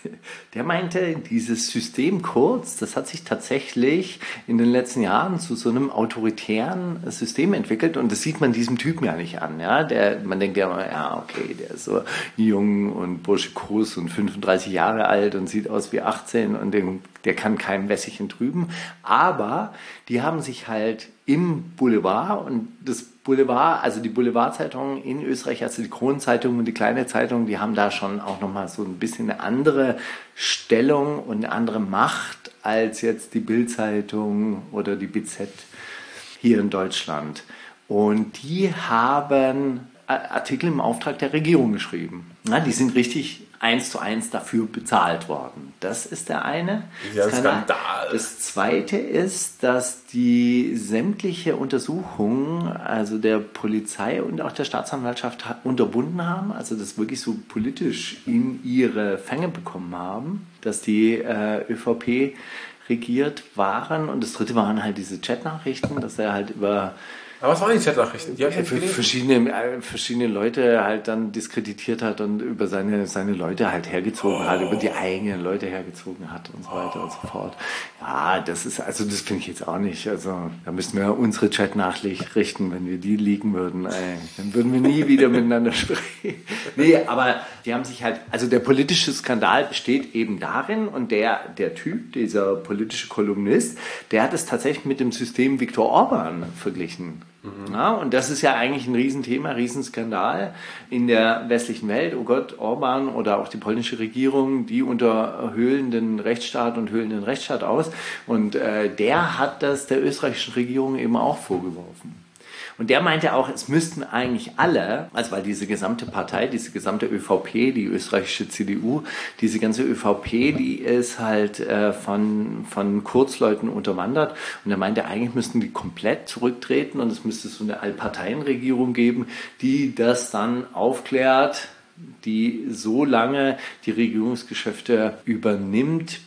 der meinte, dieses System Kurz, das hat sich tatsächlich in den letzten Jahren zu so einem autoritären System entwickelt und das sieht man diesem Typen ja nicht an. Ja? Der, man denkt ja immer, ja okay, der ist so jung und burschikos und fünfunddreißig Jahre alt und sieht aus wie achtzehn und den, der kann keinem Wässerchen trüben. Aber die haben sich halt im Boulevard und das Boulevard, also die Boulevardzeitungen in Österreich, also die Kronenzeitung und die kleine Zeitung, die haben da schon auch nochmal so ein bisschen eine andere Stellung und eine andere Macht als jetzt die Bild-Zeitung oder die B Z hier in Deutschland. Und die haben Artikel im Auftrag der Regierung geschrieben. Na, die sind richtig eins zu eins dafür bezahlt worden. Das ist der eine. Ja, ein Skandal. Das zweite ist, dass die sämtliche Untersuchungen, also der Polizei und auch der Staatsanwaltschaft unterbunden haben, also das wirklich so politisch in ihre Fänge bekommen haben, dass die äh, ÖVP regiert waren. Und das dritte waren halt diese Chatnachrichten, dass er halt über Aber was waren die Chatnachrichten? Die hab ich nicht gelesen. verschiedene, äh, verschiedene Leute halt dann diskreditiert hat und über seine, seine Leute halt hergezogen oh. hat, über die eigenen Leute hergezogen hat und so weiter oh. und so fort. Ja, das ist, also das finde ich jetzt auch nicht. Also da müssten wir unsere Chat-Nachrichten, wenn wir die liegen würden, ey, dann würden wir nie wieder miteinander sprechen. Nee, aber die haben sich halt, also der politische Skandal besteht eben darin und der, der Typ, dieser politische Kolumnist, der hat es tatsächlich mit dem System Viktor Orban verglichen. Ja, und das ist ja eigentlich ein Riesenthema, Riesenskandal in der westlichen Welt. Oh Gott, Orban oder auch die polnische Regierung, die unterhöhlen den Rechtsstaat und höhlen den Rechtsstaat aus. Und äh, der hat das der österreichischen Regierung eben auch vorgeworfen. Und der meinte auch, es müssten eigentlich alle, also weil diese gesamte Partei, diese gesamte ÖVP, die österreichische C D U, diese ganze ÖVP, die ist halt äh, von, von Kurzleuten unterwandert. Und er meinte, eigentlich müssten die komplett zurücktreten und es müsste so eine Allparteienregierung geben, die das dann aufklärt, die so lange die Regierungsgeschäfte übernimmt,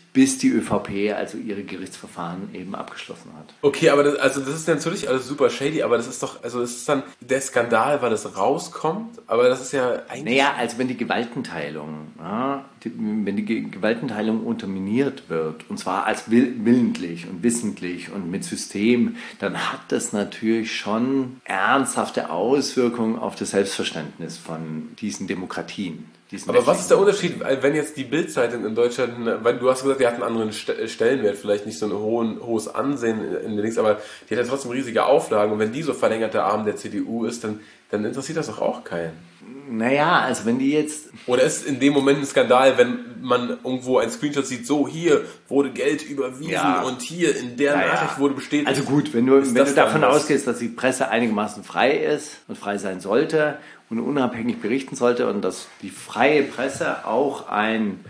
bis die ÖVP also ihre Gerichtsverfahren eben abgeschlossen hat. Okay, aber das, also das ist ja natürlich alles super shady, aber das ist doch, also es ist dann der Skandal, weil das rauskommt, aber das ist ja eigentlich... Naja, also wenn die Gewaltenteilung, ja, die, wenn die Ge- Gewaltenteilung unterminiert wird, und zwar als will, willentlich und wissentlich und mit System, dann hat das natürlich schon ernsthafte Auswirkungen auf das Selbstverständnis von diesen Demokratien. Aber was ist der Unterschied, wenn jetzt die Bild-Zeitung in Deutschland, weil du hast gesagt, die hat einen anderen Stellenwert, vielleicht nicht so ein hohen, hohes Ansehen in den Links, aber die hat ja trotzdem riesige Auflagen und wenn die so verlängerte Arm der C D U ist, dann, dann interessiert das doch auch keinen. Naja, also wenn die jetzt... Oder ist in dem Moment ein Skandal, wenn man irgendwo einen Screenshot sieht, so hier wurde Geld überwiesen ja. und hier in der naja. Nachricht wurde bestätigt. Also gut, wenn du, wenn du davon ausgehst, dass die Presse einigermaßen frei ist und frei sein sollte und unabhängig berichten sollte und dass die freie Presse auch ein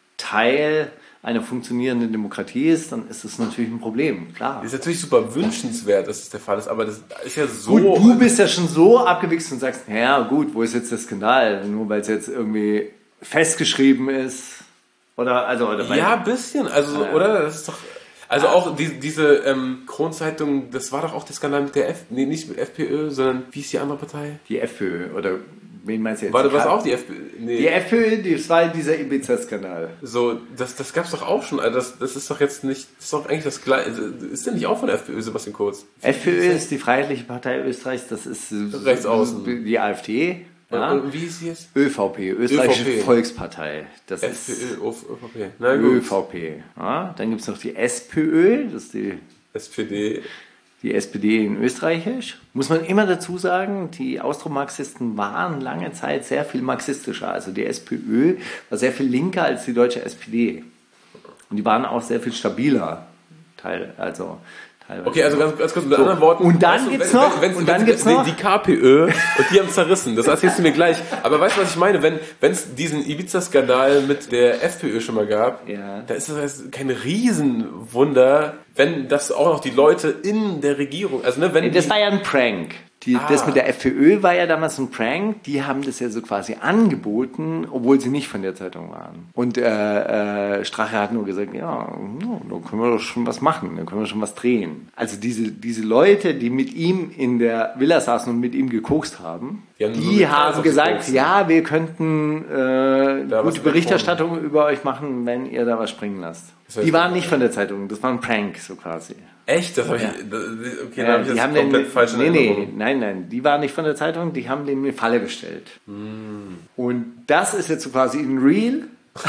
Teil einer funktionierenden Demokratie ist, dann ist das natürlich ein Problem, klar. Das ist natürlich super wünschenswert, dass es der Fall ist, aber das ist ja so... Gut, du bist ja schon so abgewichst und sagst, ja gut, wo ist jetzt der Skandal? Nur weil es jetzt irgendwie festgeschrieben ist oder... also oder Ja, ein bisschen, also, ja. oder? Das ist doch... Also auch die, diese ähm, Kronzeitung, das war doch auch der Skandal mit der F... Nee, nicht mit FPÖ, sondern wie ist die andere Partei? Die FPÖ, oder... Wen meinst du jetzt? War das auch die FPÖ? Nee. Die FPÖ, das war dieser Ibiza-Skandal. So, das, das gab's doch auch schon. Also das, das ist doch jetzt nicht, das ist doch eigentlich das Gleiche. Ist der nicht auch von der FPÖ, Sebastian Kurz? FPÖ ist die Freiheitliche Partei Österreichs, das ist rechts außen. Die AfD. Ja. Und wie ist sie jetzt? ÖVP, Österreichische ÖVP. Volkspartei. Das FPÖ, ist ÖVP. Na gut. ÖVP. Ja, dann gibt es noch die SPÖ, das ist die S P D. Die S P D in Österreichisch. Muss man immer dazu sagen, die Austromarxisten waren lange Zeit sehr viel marxistischer. Also die SPÖ war sehr viel linker als die deutsche S P D. Und die waren auch sehr viel stabiler. Teil, also teilweise. Okay, also ganz, ganz kurz mit so. anderen Worten. Und dann gibt es noch, wenn, wenn, und dann wenn, gibt's wenn, noch die KPÖ und die haben zerrissen. Das erzählst du mir gleich. Aber weißt du, was ich meine? Wenn es diesen Ibiza-Skandal mit der FPÖ schon mal gab, ja. da ist das kein Riesenwunder, wenn das auch noch die Leute in der Regierung, also ne, wenn das die, war ja ein Prank. Die, ah. Das mit der FPÖ war ja damals ein Prank. Die haben das ja so quasi angeboten, obwohl sie nicht von der Zeitung waren. Und äh, äh, Strache hat nur gesagt, ja, no, da können wir doch schon was machen, da können wir schon was drehen. Also diese, diese Leute, die mit ihm in der Villa saßen und mit ihm gekokst haben, die haben, die so haben gesagt, ja, wir könnten äh, gute Berichterstattung über euch machen, wenn ihr da was springen lasst. Das heißt, die waren nicht von der Zeitung, das war ein Prank so quasi. Echt? Das habe ja. ich, das, okay, ja, da habe ich die jetzt haben komplett den, falsch in nee, Erinnerung. nee, nein, nein, die waren nicht von der Zeitung, die haben den in eine Falle gestellt. Mm. Und das ist jetzt so quasi in real.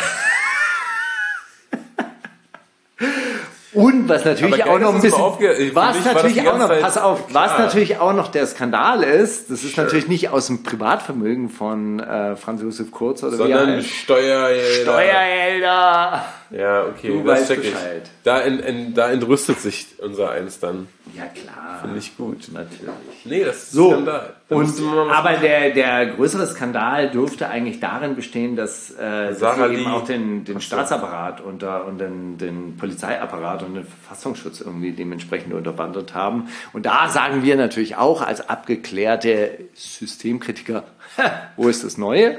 Und was natürlich auch noch ein bisschen, was natürlich auch noch, pass auf, was natürlich auch noch der Skandal ist, das ist sure. natürlich nicht aus dem Privatvermögen von äh, Franz Josef Kurz oder sondern wie er heißt. Steuergelder. Steuergelder. Ja, okay, du das weißt check ich. Bescheid. Da, in, in, da entrüstet sich unser Eins dann. Ja klar. Finde ich gut. Natürlich. Nee, das ist so. ein Skandal. Da und, aber der, der größere Skandal dürfte eigentlich darin bestehen, dass, äh, dass sie eben auch den, den Staatsapparat unter, und den, den Polizeiapparat und den Verfassungsschutz irgendwie dementsprechend unterwandert haben. Und da sagen wir natürlich auch als abgeklärte Systemkritiker, wo ist das Neue?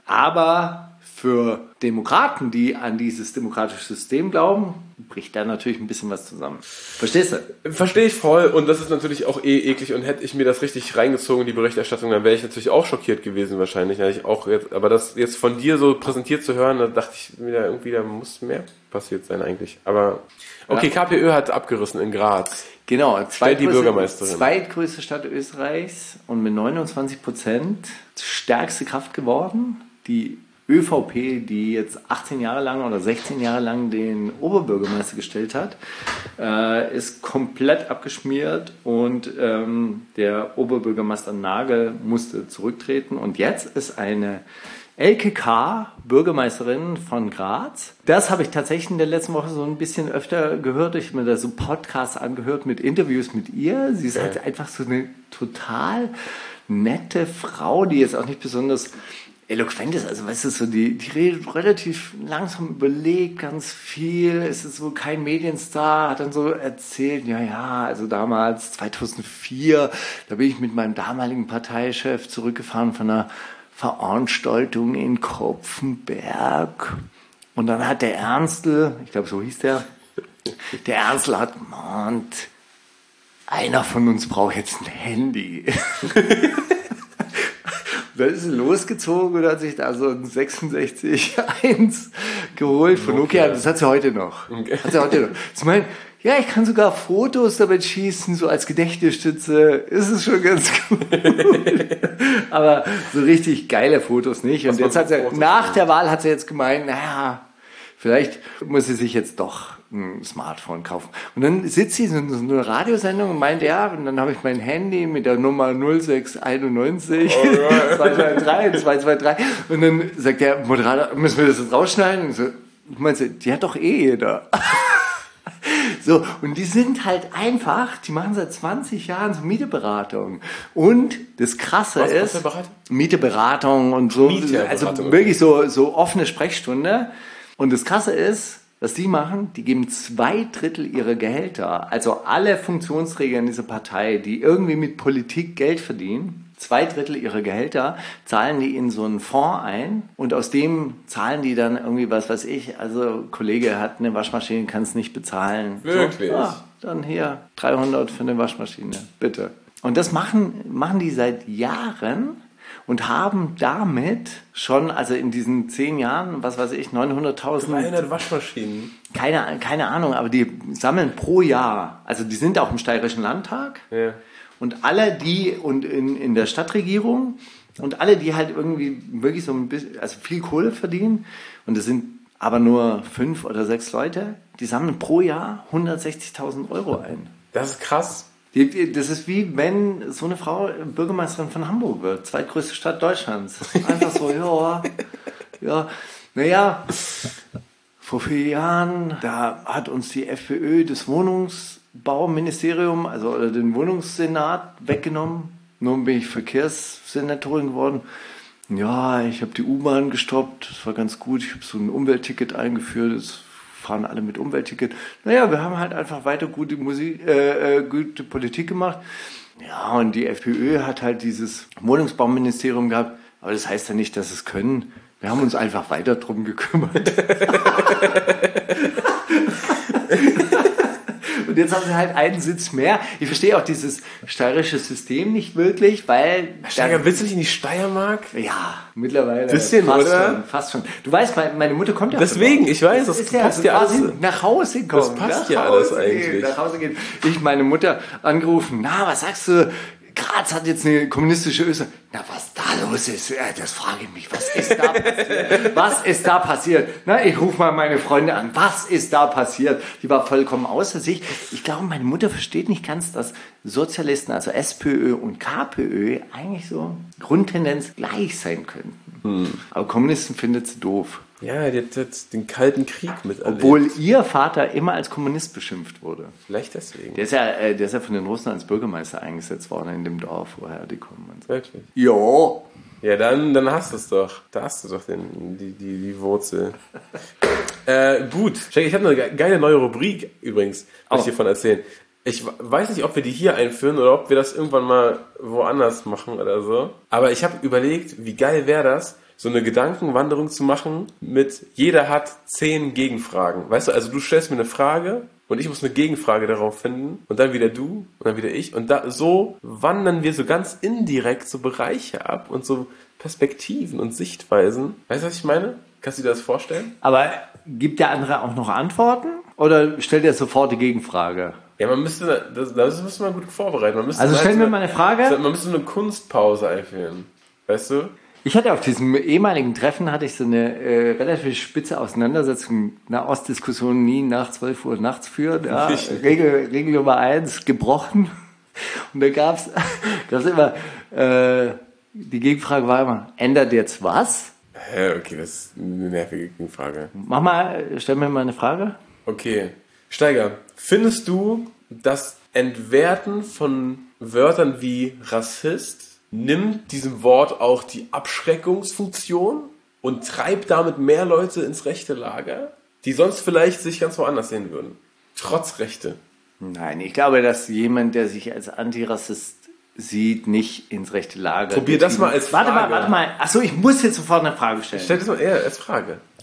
Aber für Demokraten, die an dieses demokratische System glauben, bricht da natürlich ein bisschen was zusammen. Verstehst du? Verstehe ich voll und das ist natürlich auch eh eklig und hätte ich mir das richtig reingezogen in die Berichterstattung, dann wäre ich natürlich auch schockiert gewesen wahrscheinlich. Ich auch jetzt, aber das jetzt von dir so präsentiert zu hören, da dachte ich wieder irgendwie, da muss mehr passiert sein eigentlich. Aber okay, ja. KPÖ hat abgerissen in Graz. Genau, Stellt die Bürgermeisterin. Zweitgrößte Stadt Österreichs und mit neunundzwanzig Prozent stärkste Kraft geworden. Die ÖVP, die jetzt achtzehn Jahre lang oder sechzehn Jahre lang den Oberbürgermeister gestellt hat, äh, ist komplett abgeschmiert und ähm, der Oberbürgermeister Nagel musste zurücktreten und jetzt ist eine L K K-Bürgermeisterin von Graz. Das habe ich tatsächlich in der letzten Woche so ein bisschen öfter gehört. Ich habe mir da so Podcasts angehört mit Interviews mit ihr. Sie ist halt einfach so eine total nette Frau, die jetzt auch nicht besonders eloquent ist, also weißt du, so die, die redet relativ langsam, überlegt ganz viel, es ist so kein Medienstar, hat dann so erzählt, ja, ja, also damals zweitausendvier, da bin ich mit meinem damaligen Parteichef zurückgefahren von einer Veranstaltung in Kopfenberg Und dann hat der Ernstl, ich glaube so hieß der, der Ernstl hat gemeint, einer von uns braucht jetzt ein Handy. Dann ist er losgezogen und hat sich da so ein sechsundsechzig eins geholt von Nokia. Okay. Das hat sie heute noch. Okay. Hat sie heute noch. Sie meint, ja, ich kann sogar Fotos damit schießen, so als Gedächtnisstütze. Ist es schon ganz gut. Aber so richtig geile Fotos nicht. Und jetzt hat sie, nach der Wahl hat sie jetzt gemeint, naja, vielleicht muss sie sich jetzt doch ein Smartphone kaufen. Und dann sitzt sie in so einer Radiosendung und meint, ja, und dann habe ich mein Handy mit der Nummer null sechs einundneunzig zwei zwei drei zwei zwei drei und dann sagt der Moderator, müssen wir das jetzt rausschneiden? Und so, meinst du, die hat doch eh jeder. So, und die sind halt einfach, die machen seit zwanzig Jahren so Mieteberatung. Und das Krasse was, ist, was Mieteberatung und so, also wirklich so, so offene Sprechstunde. Und das Krasse ist, was die machen, die geben zwei Drittel ihrer Gehälter, also alle Funktionsträger in dieser Partei, die irgendwie mit Politik Geld verdienen, zwei Drittel ihrer Gehälter zahlen die in so einen Fonds ein und aus dem zahlen die dann irgendwie, was weiß ich, also Kollege hat eine Waschmaschine, kann es nicht bezahlen. Wirklich? So, ja, dann hier dreihundert für eine Waschmaschine, bitte. Und das machen, machen die seit Jahren. Und haben damit schon, also in diesen zehn Jahren, was weiß ich, neunhunderttausend... dreihundert Waschmaschinen. Keine, keine Ahnung, aber die sammeln pro Jahr, also die sind auch im Steirischen Landtag. Ja. Und alle die, und in, in der Stadtregierung, und alle, die halt irgendwie wirklich so ein bisschen, also viel Kohle verdienen, und das sind aber nur fünf oder sechs Leute, die sammeln pro Jahr hundertsechzigtausend Euro ein. Das ist krass. Das ist wie wenn so eine Frau Bürgermeisterin von Hamburg wird, zweitgrößte Stadt Deutschlands. Einfach so, ja, ja, naja, vor vier Jahren, da hat uns die FPÖ das Wohnungsbauministerium, also oder den Wohnungssenat weggenommen. Nun bin ich Verkehrssenatorin geworden. Ja, ich habe die U-Bahn gestoppt, das war ganz gut. Ich habe so ein Umweltticket eingeführt, das fahren alle mit Umweltticket. Naja, wir haben halt einfach weiter gute Musik, äh, gute Politik gemacht. Ja, und die FPÖ hat halt dieses Wohnungsbauministerium gehabt, aber das heißt ja nicht, dass es können. Wir haben uns einfach weiter drum gekümmert. Und jetzt haben sie halt einen Sitz mehr. Ich verstehe auch dieses steirische System nicht wirklich, weil... Steiger, willst du nicht in die Steiermark? Ja, mittlerweile. Bisschen, fast oder? Schon, fast schon. Du weißt, meine Mutter kommt ja deswegen, ich weiß, das, das passt ja, ja alles. Nach Hause kommen. Das passt ja alles eigentlich. Gehen, nach Hause gehen. Ich meine Mutter angerufen, na, was sagst du? Graz hat jetzt eine kommunistische Österreich. Na, was da los ist, das frage ich mich. Was ist da passiert? Was ist da passiert? Na, ich rufe mal meine Freunde an. Was ist da passiert? Die war vollkommen außer sich. Ich glaube, meine Mutter versteht nicht ganz, dass Sozialisten, also SPÖ und KPÖ, eigentlich so Grundtendenz gleich sein könnten. Hm. Aber Kommunisten findet sie doof. Ja, die hat jetzt den Kalten Krieg miterlebt. Obwohl ihr Vater immer als Kommunist beschimpft wurde. Vielleicht deswegen. Der ist ja, äh, der ist ja von den Russen als Bürgermeister eingesetzt worden in dem Dorf, woher die kommen. Und so. Wirklich? Jo. Ja, dann, dann hast du es doch. Da hast du doch den, die, die, die Wurzel. äh, gut. Ich habe eine geile neue Rubrik übrigens, was oh. ich dir von erzählen. Ich weiß nicht, ob wir die hier einführen oder ob wir das irgendwann mal woanders machen oder so. Aber ich habe überlegt, wie geil wäre das, so eine Gedankenwanderung zu machen mit jeder hat zehn Gegenfragen. Weißt du, also du stellst mir eine Frage und ich muss eine Gegenfrage darauf finden und dann wieder du und dann wieder ich und da, so wandern wir so ganz indirekt so Bereiche ab und so Perspektiven und Sichtweisen. Weißt du, was ich meine? Kannst du dir das vorstellen? Aber gibt der andere auch noch Antworten oder stellt er sofort die Gegenfrage? Ja, man müsste, das, das müsste man gut vorbereiten. Man müsste also stellen wir mal eine Frage. Man müsste eine Kunstpause einführen. Weißt du? Ich hatte auf diesem ehemaligen Treffen hatte ich so eine äh, relativ spitze Auseinandersetzung, eine Ostdiskussion nie nach zwölf Uhr nachts führen. Ja, Regel, Regel Nummer eins, gebrochen. Und da gab's gab's immer, äh, die Gegenfrage war immer, ändert jetzt was? Hä, okay, das ist eine nervige Gegenfrage. Mach mal, stell mir mal eine Frage. Okay. Steiger, findest du, das Entwerten von Wörtern wie Rassist nimmt diesem Wort auch die Abschreckungsfunktion und treibt damit mehr Leute ins rechte Lager, die sonst vielleicht sich ganz woanders sehen würden? Trotz Rechte. Nein, ich glaube, dass jemand, der sich als Antirassist sieht, nicht ins rechte Lager. Probier das mal als Frage. Warte mal, warte mal. Achso, ich muss jetzt sofort eine Frage stellen. Stell das mal eher als Frage.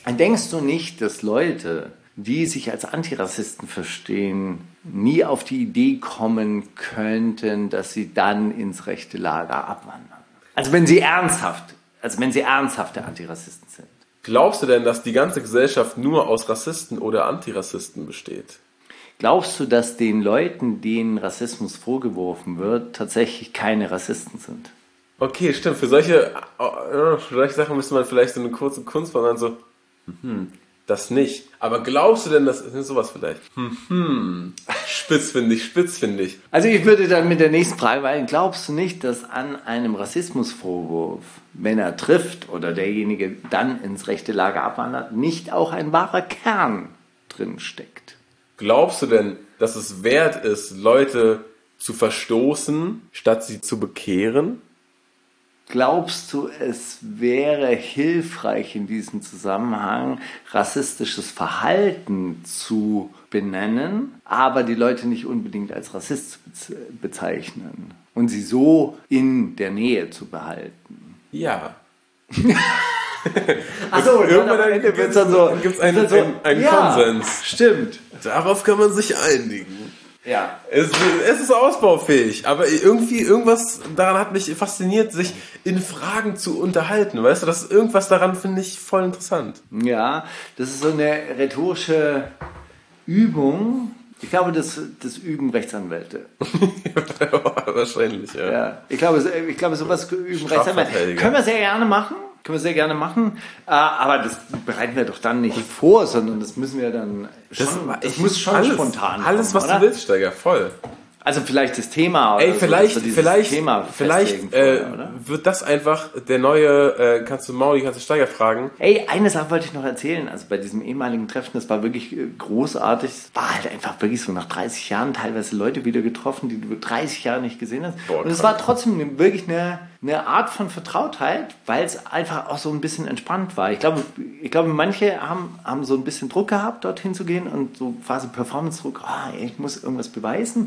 Denkst du nicht, dass Leute, die sich als Antirassisten verstehen, nie auf die Idee kommen könnten, dass sie dann ins rechte Lager abwandern? Also wenn sie ernsthaft, also wenn sie ernsthafte Antirassisten sind. Glaubst du denn, dass die ganze Gesellschaft nur aus Rassisten oder Antirassisten besteht? Glaubst du, dass den Leuten, denen Rassismus vorgeworfen wird, tatsächlich keine Rassisten sind? Okay, stimmt. Für solche, für solche Sachen müsste man vielleicht so eine kurze Kunst machen, dann so, hm, das nicht. Aber glaubst du denn, das ist sowas vielleicht? Hm, hm, spitzfindig, spitzfindig. Also ich würde dann mit der nächsten Frage weiter. Glaubst du nicht, dass an einem Rassismusvorwurf, wenn er trifft oder derjenige dann ins rechte Lager abwandert, nicht auch ein wahrer Kern drin steckt? Glaubst du denn, dass es wert ist, Leute zu verstoßen, statt sie zu bekehren? Glaubst du, es wäre hilfreich in diesem Zusammenhang, rassistisches Verhalten zu benennen, aber die Leute nicht unbedingt als Rassist zu bezeichnen und sie so in der Nähe zu behalten? Ja. Achso, irgendwann am Ende wird es dann so, gibt's einen, so, einen, einen ja, Konsens. Stimmt. Darauf kann man sich einigen. Ja. Es, es ist ausbaufähig, aber irgendwie irgendwas daran hat mich fasziniert, sich in Fragen zu unterhalten. Weißt du, das ist irgendwas daran, finde ich voll interessant. Ja, das ist so eine rhetorische Übung. Ich glaube, das, das üben Rechtsanwälte. Wahrscheinlich, ja. ja. Ich glaube, ich glaube, sowas üben Rechtsanwälte. Können wir sehr gerne machen. Können wir sehr gerne machen, aber das bereiten wir doch dann nicht vor, sondern das müssen wir dann schon, das, das muss schon alles, spontan kommen, alles, was oder? du willst, Steiger, voll. Also vielleicht das Thema oder Ey, vielleicht, so, vielleicht, Thema vielleicht vorher, äh, wird das einfach der neue, äh, kannst du Mauli, kannst du Steiger fragen. Ey, eine Sache wollte ich noch erzählen, also bei diesem ehemaligen Treffen, das war wirklich äh, großartig, es war halt einfach wirklich so nach dreißig Jahren teilweise Leute wieder getroffen, die du dreißig Jahre nicht gesehen hast. Boah, und es war trotzdem eine, wirklich eine, eine Art von Vertrautheit, weil es einfach auch so ein bisschen entspannt war. Ich glaube, ich glaube manche haben, haben so ein bisschen Druck gehabt, dorthin zu gehen und so quasi Performance-Druck, oh, ich muss irgendwas beweisen.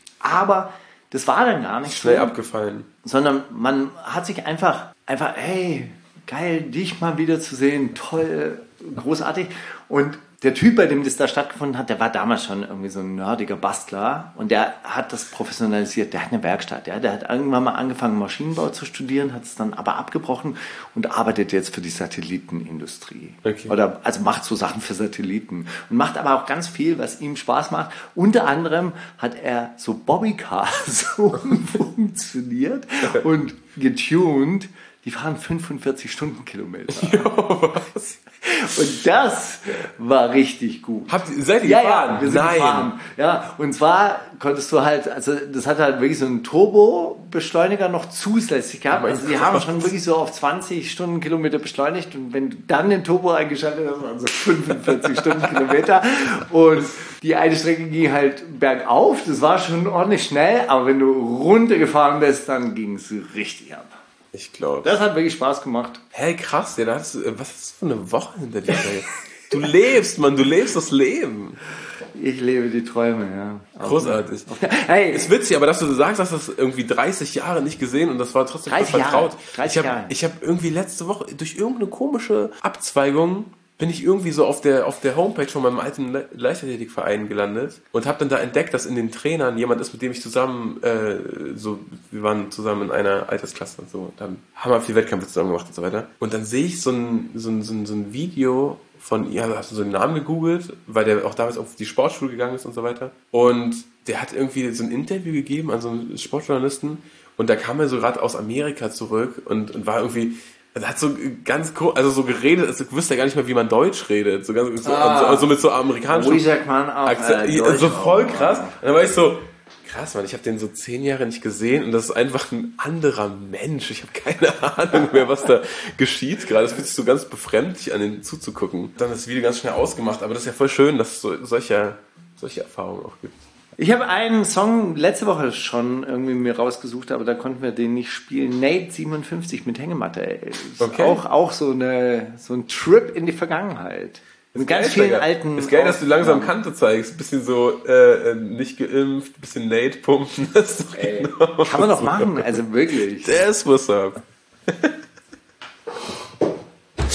Aber das war dann gar nicht schnell so, abgefallen. Sondern man hat sich einfach, einfach, hey, geil, dich mal wieder zu sehen, toll, großartig. Und der Typ, bei dem das da stattgefunden hat, der war damals schon irgendwie so ein nerdiger Bastler und der hat das professionalisiert. Der hat eine Werkstatt, ja, der hat irgendwann mal angefangen, Maschinenbau zu studieren, hat es dann aber abgebrochen und arbeitet jetzt für die Satellitenindustrie. Okay. Oder also macht so Sachen für Satelliten und macht aber auch ganz viel, was ihm Spaß macht. Unter anderem hat er so Bobbycars funktioniert und getuned. Die fahren fünfundvierzig Stundenkilometer. Jo, was? Und das war richtig gut. Habt ihr, seid ihr ja, gefahren? Ja, wir sind Nein. gefahren. Ja, und zwar konntest du halt, also das hat halt wirklich so einen Turbobeschleuniger noch zusätzlich gehabt. Oh also die Gott. haben schon wirklich so auf zwanzig Stundenkilometer beschleunigt und wenn du dann den Turbo eingeschaltet hast, waren so fünfundvierzig Stundenkilometer und die eine Strecke ging halt bergauf, das war schon ordentlich schnell, aber wenn du runtergefahren bist, dann ging es richtig ab. Ich glaube. Das hat wirklich Spaß gemacht. Hey, krass, ja, da hast du, was ist das für eine Woche hinter dir? Du lebst, Mann, du lebst das Leben. Ich lebe die Träume, ja. Großartig. Hey. Ist witzig, aber dass du sagst, dass das irgendwie dreißig Jahre nicht gesehen und das war trotzdem dreißig vertraut. Jahre. dreißig ich habe Jahre. ich hab irgendwie letzte Woche durch irgendeine komische Abzweigung bin ich irgendwie so auf der auf der Homepage von meinem alten Le- Leichtathletikverein gelandet und habe dann da entdeckt, dass in den Trainern jemand ist, mit dem ich zusammen äh, so, wir waren zusammen in einer Altersklasse und so und haben hammer viel Wettkämpfe zusammen gemacht und so weiter. Und dann sehe ich so ein, so ein, so ein, so ein Video von, ja, hast du so einen Namen gegoogelt, weil der auch damals auf die Sportschule gegangen ist und so weiter. Und der hat irgendwie so ein Interview gegeben an so einen Sportjournalisten und da kam er so gerade aus Amerika zurück und, und war irgendwie, er hat so ganz cool, also so geredet, also ich wüsste ja gar nicht mehr, wie man Deutsch redet, so ganz, so, ah, so mit so amerikanischem wie sagt man auch, Akzent, äh, so voll auch, krass. ja. Und dann war ich so, krass, Mann, ich habe den so zehn Jahre nicht gesehen und das ist einfach ein anderer Mensch. Ich habe keine Ahnung mehr, was da geschieht gerade. Das fühlt sich so ganz befremdlich an, den zuzugucken. Dann ist das Video ganz schnell ausgemacht, aber das ist ja voll schön, dass es so, solche, solche Erfahrungen auch gibt. Ich habe einen Song letzte Woche schon irgendwie mir rausgesucht, aber da konnten wir den nicht spielen. Nate siebenundfünfzig mit Hängematte. Ist okay. auch, auch so, eine, so ein Trip in die Vergangenheit. Mit ganz geil, vielen Digga. alten... Ist geil, dass du langsam Kante zeigst. Bisschen so äh, nicht geimpft, bisschen Nate pumpen. Das ist doch Ey, genau kann man doch so. machen, also wirklich. Der ist what's up.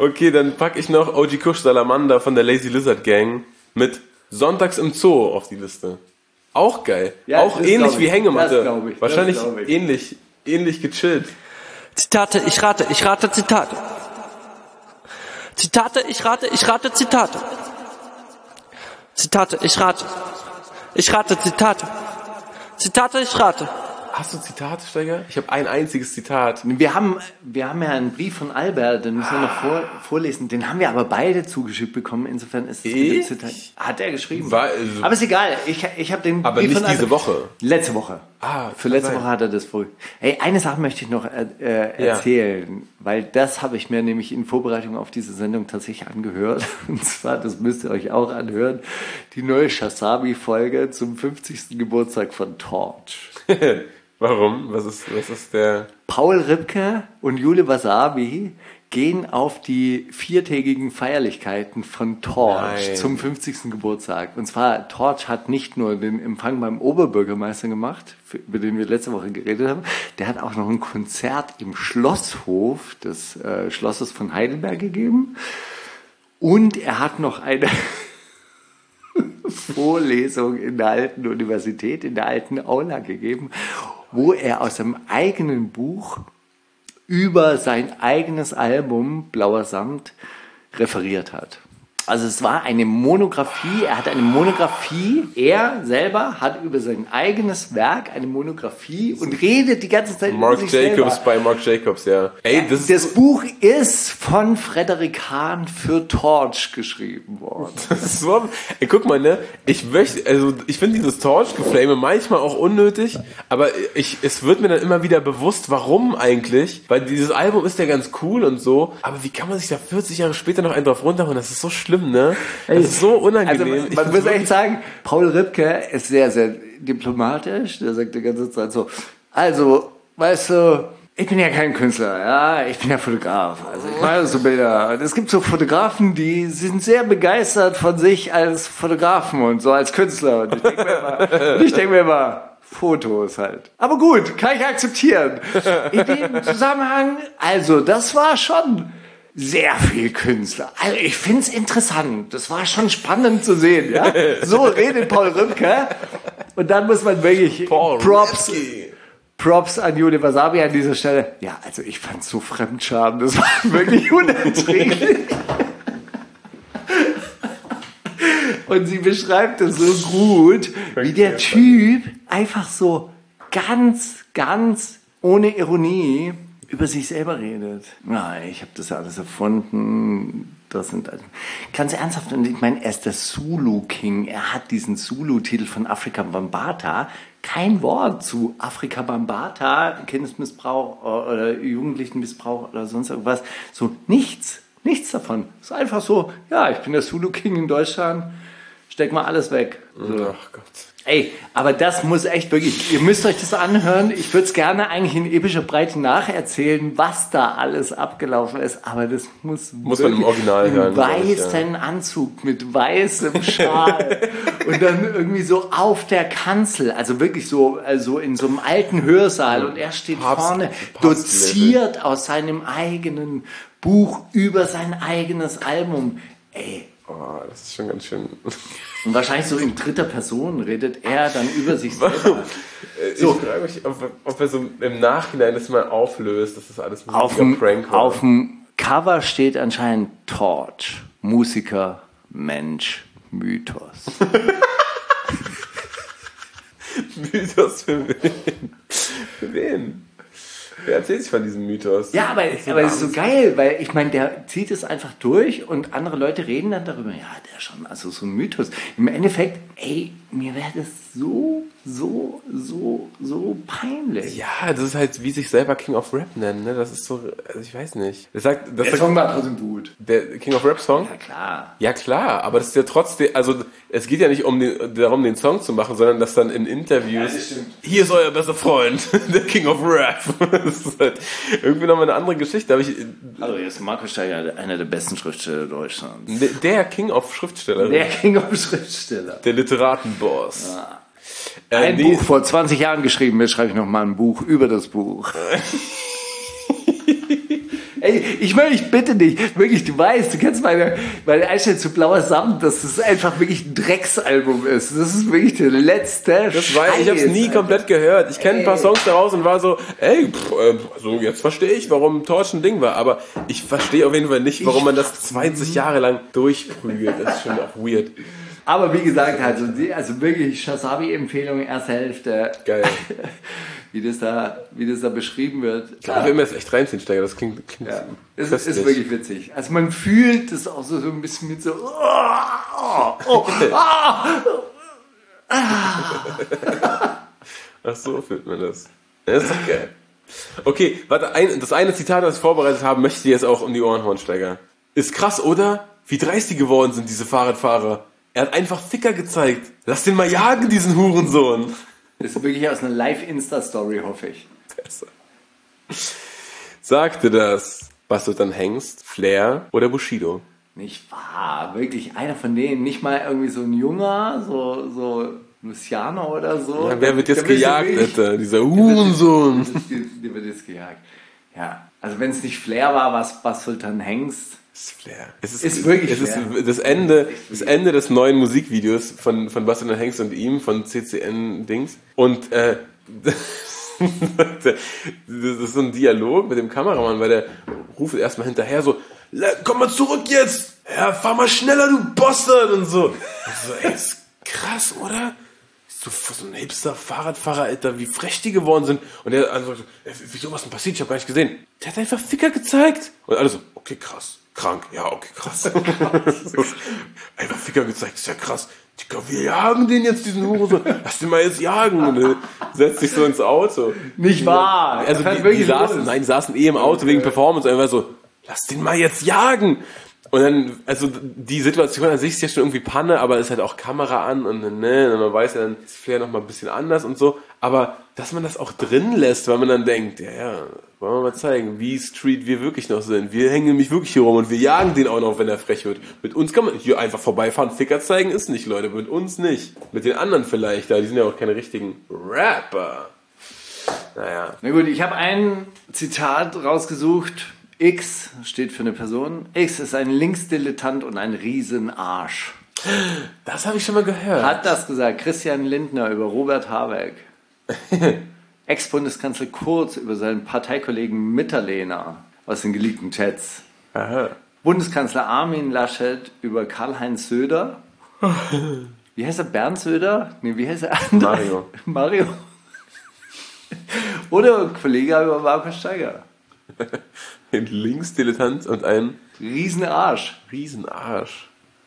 Okay, dann packe ich noch O G Kush Salamander von der Lazy Lizard Gang mit Sonntags im Zoo auf die Liste. Auch geil. Ja, auch ähnlich wie Hängematte. Das ich, Wahrscheinlich das ich. ähnlich, ähnlich gechillt. Zitate, ich rate, ich rate Zitate. Zitate, ich rate, ich rate Zitate. Zitate, ich rate. Ich rate Zitate. Zitate, ich rate. Hast du Zitate, Steiger? Ich habe ein einziges Zitat. Wir haben, wir haben ja einen Brief von Albert, den müssen wir noch vor, vorlesen. Den haben wir aber beide zugeschickt bekommen. Insofern ist es Ich? Zitat. Hat er geschrieben. War, also, aber ist egal. Ich, ich habe den aber Brief nicht von diese Albert- Woche. Letzte Woche. Ah, Für kann letzte sein. Woche hat er das vor. Hey, eine Sache möchte ich noch äh, äh, Ja. erzählen, weil das habe ich mir nämlich in Vorbereitung auf diese Sendung tatsächlich angehört. Und zwar, das müsst ihr euch auch anhören, die neue Shasabi-Folge zum fünfzigsten Geburtstag von Torch. Warum? Was ist, was ist der... Paul Ripke und Jule Wasabi gehen auf die viertägigen Feierlichkeiten von Torch Nein. zum fünfzigsten Geburtstag. Und zwar, Torch hat nicht nur den Empfang beim Oberbürgermeister gemacht, für, über den wir letzte Woche geredet haben, der hat auch noch ein Konzert im Schlosshof des äh, Schlosses von Heidelberg gegeben. Und er hat noch eine Vorlesung in der alten Universität, in der alten Aula gegeben, wo er aus seinem eigenen Buch über sein eigenes Album Blauer Samt referiert hat. Also es war eine Monographie, er hat eine Monographie, er selber hat über sein eigenes Werk eine Monographie und redet die ganze Zeit Marc über sich Jacobs selber. bei Marc Jacobs, ja. Ey, das, Das ist, Buch ist von Frederik Hahn für Torch geschrieben worden. das ist so... Ey, guck mal, ne? Ich möchte... Also, ich finde dieses Torch-Geflame manchmal auch unnötig, aber ich, es wird mir dann immer wieder bewusst, warum eigentlich. Weil dieses Album ist ja ganz cool und so, aber wie kann man sich da vierzig Jahre später noch einen drauf runterholen? Das ist so schlimm, ne? Das ist so unangenehm. Also Ich man, man find's muss echt sagen, Paul Ripke ist sehr, sehr diplomatisch. Der sagt die ganze Zeit so, also, weißt du, ich bin ja kein Künstler, ja, ich bin ja Fotograf. Also ich mache so Bilder. Und es gibt so Fotografen, die sind sehr begeistert von sich als Fotografen und so als Künstler. Und ich denke mir immer, und ich denk mir immer Fotos halt. Aber gut, kann ich akzeptieren. In dem Zusammenhang, also das war schon sehr viel Künstler. Also ich find's interessant. Das war schon spannend zu sehen, ja. So redet Paul Ripke. Und dann muss man wirklich Paul Props, Ripke. Props an Jule Wasabi an dieser Stelle. Ja, also ich fand's so Fremdscham. Das war wirklich unerträglich. Und sie beschreibt es so gut, wie der Typ einfach so ganz, ganz ohne Ironie über sich selber redet. Ja, ich habe das ja alles erfunden. Das sind also, ganz ernsthaft, und ich meine, er ist der Zulu King. Er hat diesen Zulu-Titel von Afrika Bambaataa. Kein Wort zu Afrika Bambaataa, Kindesmissbrauch oder Jugendlichenmissbrauch oder sonst irgendwas. So nichts, nichts davon. Es ist einfach so, ja, ich bin der Zulu King in Deutschland. Steck mal alles weg. So. Ach Gott. Ey, aber das muss echt wirklich, ihr müsst euch das anhören. Ich würde es gerne eigentlich in epischer Breite nacherzählen, was da alles abgelaufen ist, aber das muss, Muss man im Original im hören, glaub ich, weißen Anzug mit weißem Schal und dann irgendwie so auf der Kanzel, also wirklich so, also in so einem alten Hörsaal und er steht Papst- vorne, Papstlevel. doziert aus seinem eigenen Buch über sein eigenes Album. Ey, Oh, das ist schon ganz schön... und wahrscheinlich so in dritter Person redet er dann über sich selber. Ich So. frage mich, ob, ob er so im Nachhinein das mal auflöst, dass das alles ein Auf riesiger dem, Prank war. auf dem Cover steht anscheinend Torch. Musiker, Mensch, Mythos. Mythos für wen? Für wen? Wer erzählt sich von diesem Mythos? Ja, aber, aber es ist so geil, weil ich meine, der zieht es einfach durch und andere Leute reden dann darüber, ja, der schon, also so ein Mythos. Im Endeffekt, ey, mir wäre das so, so, so, so peinlich. Ja, das ist halt, wie sich selber King of Rap nennen, ne? Das ist so, also ich weiß nicht. Das sagt, das Der sagt, Song war trotzdem gut. der King of Rap Song? Ja, klar. Ja klar, aber das ist ja trotzdem, also es geht ja nicht um den, darum, den Song zu machen, sondern dass dann in Interviews, das stimmt. hier ist euer bester Freund, der King of Rap. Das ist halt irgendwie nochmal eine andere Geschichte. Aber ich, Also, jetzt ist Markus Steiger einer der besten Schriftsteller Deutschlands. der King of Schriftsteller, Der der, King of Schriftsteller. der Literatenboss. Äh, Ein nee, Buch vor zwanzig Jahren geschrieben, jetzt schreibe ich noch mal ein Buch über das Buch. Ey, ich meine, ich bitte dich, wirklich, du weißt, du kennst meine, meine Einstellung zu Blauer Samt, dass das einfach wirklich ein Drecksalbum ist. Das ist wirklich der letzte Das war, ich hab's nie Alter. komplett gehört. Ich kenne ein paar Songs daraus und war so, ey, pff, äh, so jetzt verstehe ich, warum Torch ein Ding war. Aber ich verstehe auf jeden Fall nicht, warum man das zwanzig Jahre lang durchprügelt. Das ist schon auch weird. Aber wie gesagt, also, die, also wirklich Shazabi-Empfehlung, erste Hälfte. Geil. Wie das da, wie das da beschrieben wird. Ich glaube, wir mir das echt reinziehen, Steiger. Das klingt, klingt Ja, es ist, köstlich. ist wirklich witzig. Also man fühlt das auch so, so ein bisschen mit so. Oh, oh, ah, Ach so fühlt man das. Das ist doch geil. Okay, warte, ein, das eine Zitat, das ich vorbereitet habe, möchte ich dir jetzt auch um die Ohren hauen, Steiger. Ist krass, oder? Wie dreist die geworden sind, diese Fahrradfahrer. Er hat einfach Ficker gezeigt. Lass den mal jagen, diesen Hurensohn. Das ist wirklich aus einer Live-Insta-Story, hoffe ich. Besser. Sagte das Bastard dann Hengst, Flair oder Bushido? Nicht wahr, wirklich einer von denen, nicht mal irgendwie so ein Junger, so, so Luciano oder so. Ja, wer wird jetzt Der wird gejagt, wirklich- Alter? Dieser Hurensohn. Der wird- Der wird jetzt gejagt. Ja, also wenn es nicht Flair war, war es Sultan Hengst. Das ist Flair. Es ist, Ist wirklich es ist Flair. das Ende, das Ende des neuen Musikvideos von, von Bastard Hengst und ihm, von C C N-Dings. Und äh, das ist so ein Dialog mit dem Kameramann, weil der ruft erstmal hinterher so, komm mal zurück jetzt! Ja, fahr mal schneller, du Bastard! Und so. Und so, ey, ist krass, oder? So, so ein Hipster-Fahrradfahrer, Alter, wie frech die geworden sind. Und der andere so, ey, wieso, was denn passiert? Ich hab gar nicht gesehen. Der hat einfach Ficker gezeigt. Und alle so, okay, krass. Krank, ja, okay, krass. Einfach Ficker gezeigt, ist ja krass. Digga, wir jagen den jetzt, diesen Hurensohn. Lass den mal jetzt jagen. Und er setzt sich so ins Auto. Nicht wahr! Also Das die, wirklich die, saßen, los. nein, die saßen eh im Auto wegen Performance. Und er war so, lass den mal jetzt jagen. Und dann, also die Situation an sich ist ja schon irgendwie Panne, aber es ist halt auch Kamera an und ne, und man weiß ja, dann ist Flair noch mal ein bisschen anders und so. Aber dass man das auch drin lässt, weil man dann denkt, ja, ja, wollen wir mal zeigen, wie Street wir wirklich noch sind. Wir hängen nämlich wirklich hier rum und wir jagen den auch noch, wenn er frech wird. Mit uns kann man hier einfach vorbeifahren, Ficker zeigen ist nicht, Leute, mit uns nicht. Mit den anderen vielleicht, da die sind ja auch keine richtigen Rapper. Naja. Na gut, ich habe ein Zitat rausgesucht. X steht für eine Person. X ist ein Linksdilettant und ein Riesenarsch. Das habe ich schon mal gehört. Hat das gesagt Christian Lindner über Robert Habeck. Ex-Bundeskanzler Kurz über seinen Parteikollegen Mitterlehner aus den geleakten Chats. Aha. Bundeskanzler Armin Laschet über Karl-Heinz Söder. Wie heißt er? Bernd Söder? Nee, wie heißt er? Mario. Mario. Oder Kollege über Markus Steiger. Ein Linksdilettant und ein Riesenarsch. Riesenarsch.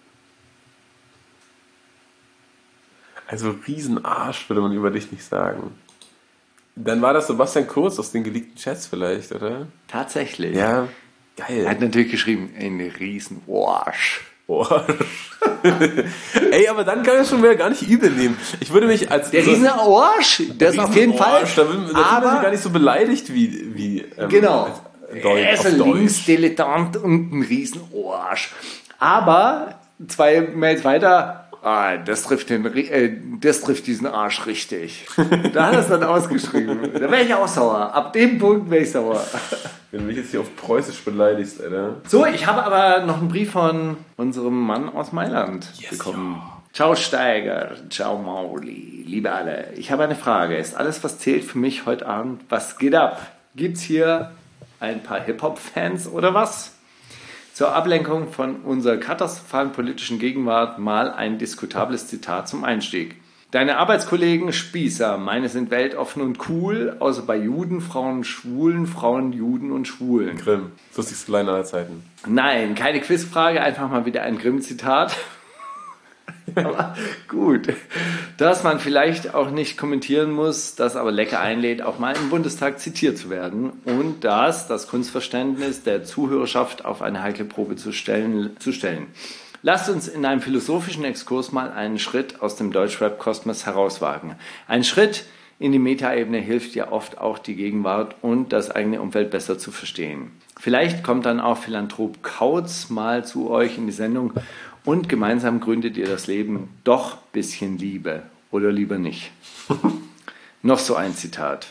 Also Riesenarsch würde man über dich nicht sagen. Dann war das Sebastian Kurz aus den geleakten Chats vielleicht, oder? Tatsächlich. Ja, Er geil. hat natürlich geschrieben, ein Riesenarsch. Boah. Ey, aber dann kann er schon wieder gar nicht übel nehmen. Ich würde mich als... Der so- Riesenarsch, das auf jeden Fall. Riesenarsch, Da, will, da fühlt man Aber- sich gar nicht so beleidigt wie... wie ähm, Genau. als Deu- Er ist auf ein Deutsch. Linksdilettant und ein Riesenarsch. Aber zwei Mails weiter, ah, das trifft den, Ri- äh, das trifft diesen Arsch richtig. Da hat er es dann ausgeschrieben. Da wäre ich auch sauer. Ab dem Punkt wäre ich sauer. Wenn du mich jetzt hier auf Preußisch beleidigst, Alter. So, ich habe aber noch einen Brief von unserem Mann aus Mailand bekommen. Ciao Steiger, ciao Mauli, liebe alle. Ich habe eine Frage. Ist alles, was zählt für mich heute Abend? Was geht ab? Gibt's hier ein paar Hip-Hop-Fans oder was? Zur Ablenkung von unserer katastrophalen politischen Gegenwart mal ein diskutables Zitat zum Einstieg. Deine Arbeitskollegen Spießer, meine sind weltoffen und cool, außer bei Juden, Frauen, Schwulen, Frauen, Juden und Schwulen. Grimm. Lustigste Line aller Zeiten. Nein, keine Quizfrage, einfach mal wieder ein Grimm-Zitat. Aber gut, dass man vielleicht auch nicht kommentieren muss, das aber lecker einlädt, auch mal im Bundestag zitiert zu werden und dass das Kunstverständnis der Zuhörerschaft auf eine heikle Probe zu stellen. Zu stellen. Lasst uns in einem philosophischen Exkurs mal einen Schritt aus dem Deutschrap-Kosmos herauswagen. Ein Schritt in die Metaebene hilft ja oft auch die Gegenwart und das eigene Umfeld besser zu verstehen. Vielleicht kommt dann auch Philanthrop Kautz mal zu euch in die Sendung und gemeinsam gründet ihr das Leben doch bisschen Liebe oder lieber nicht. Noch so ein Zitat.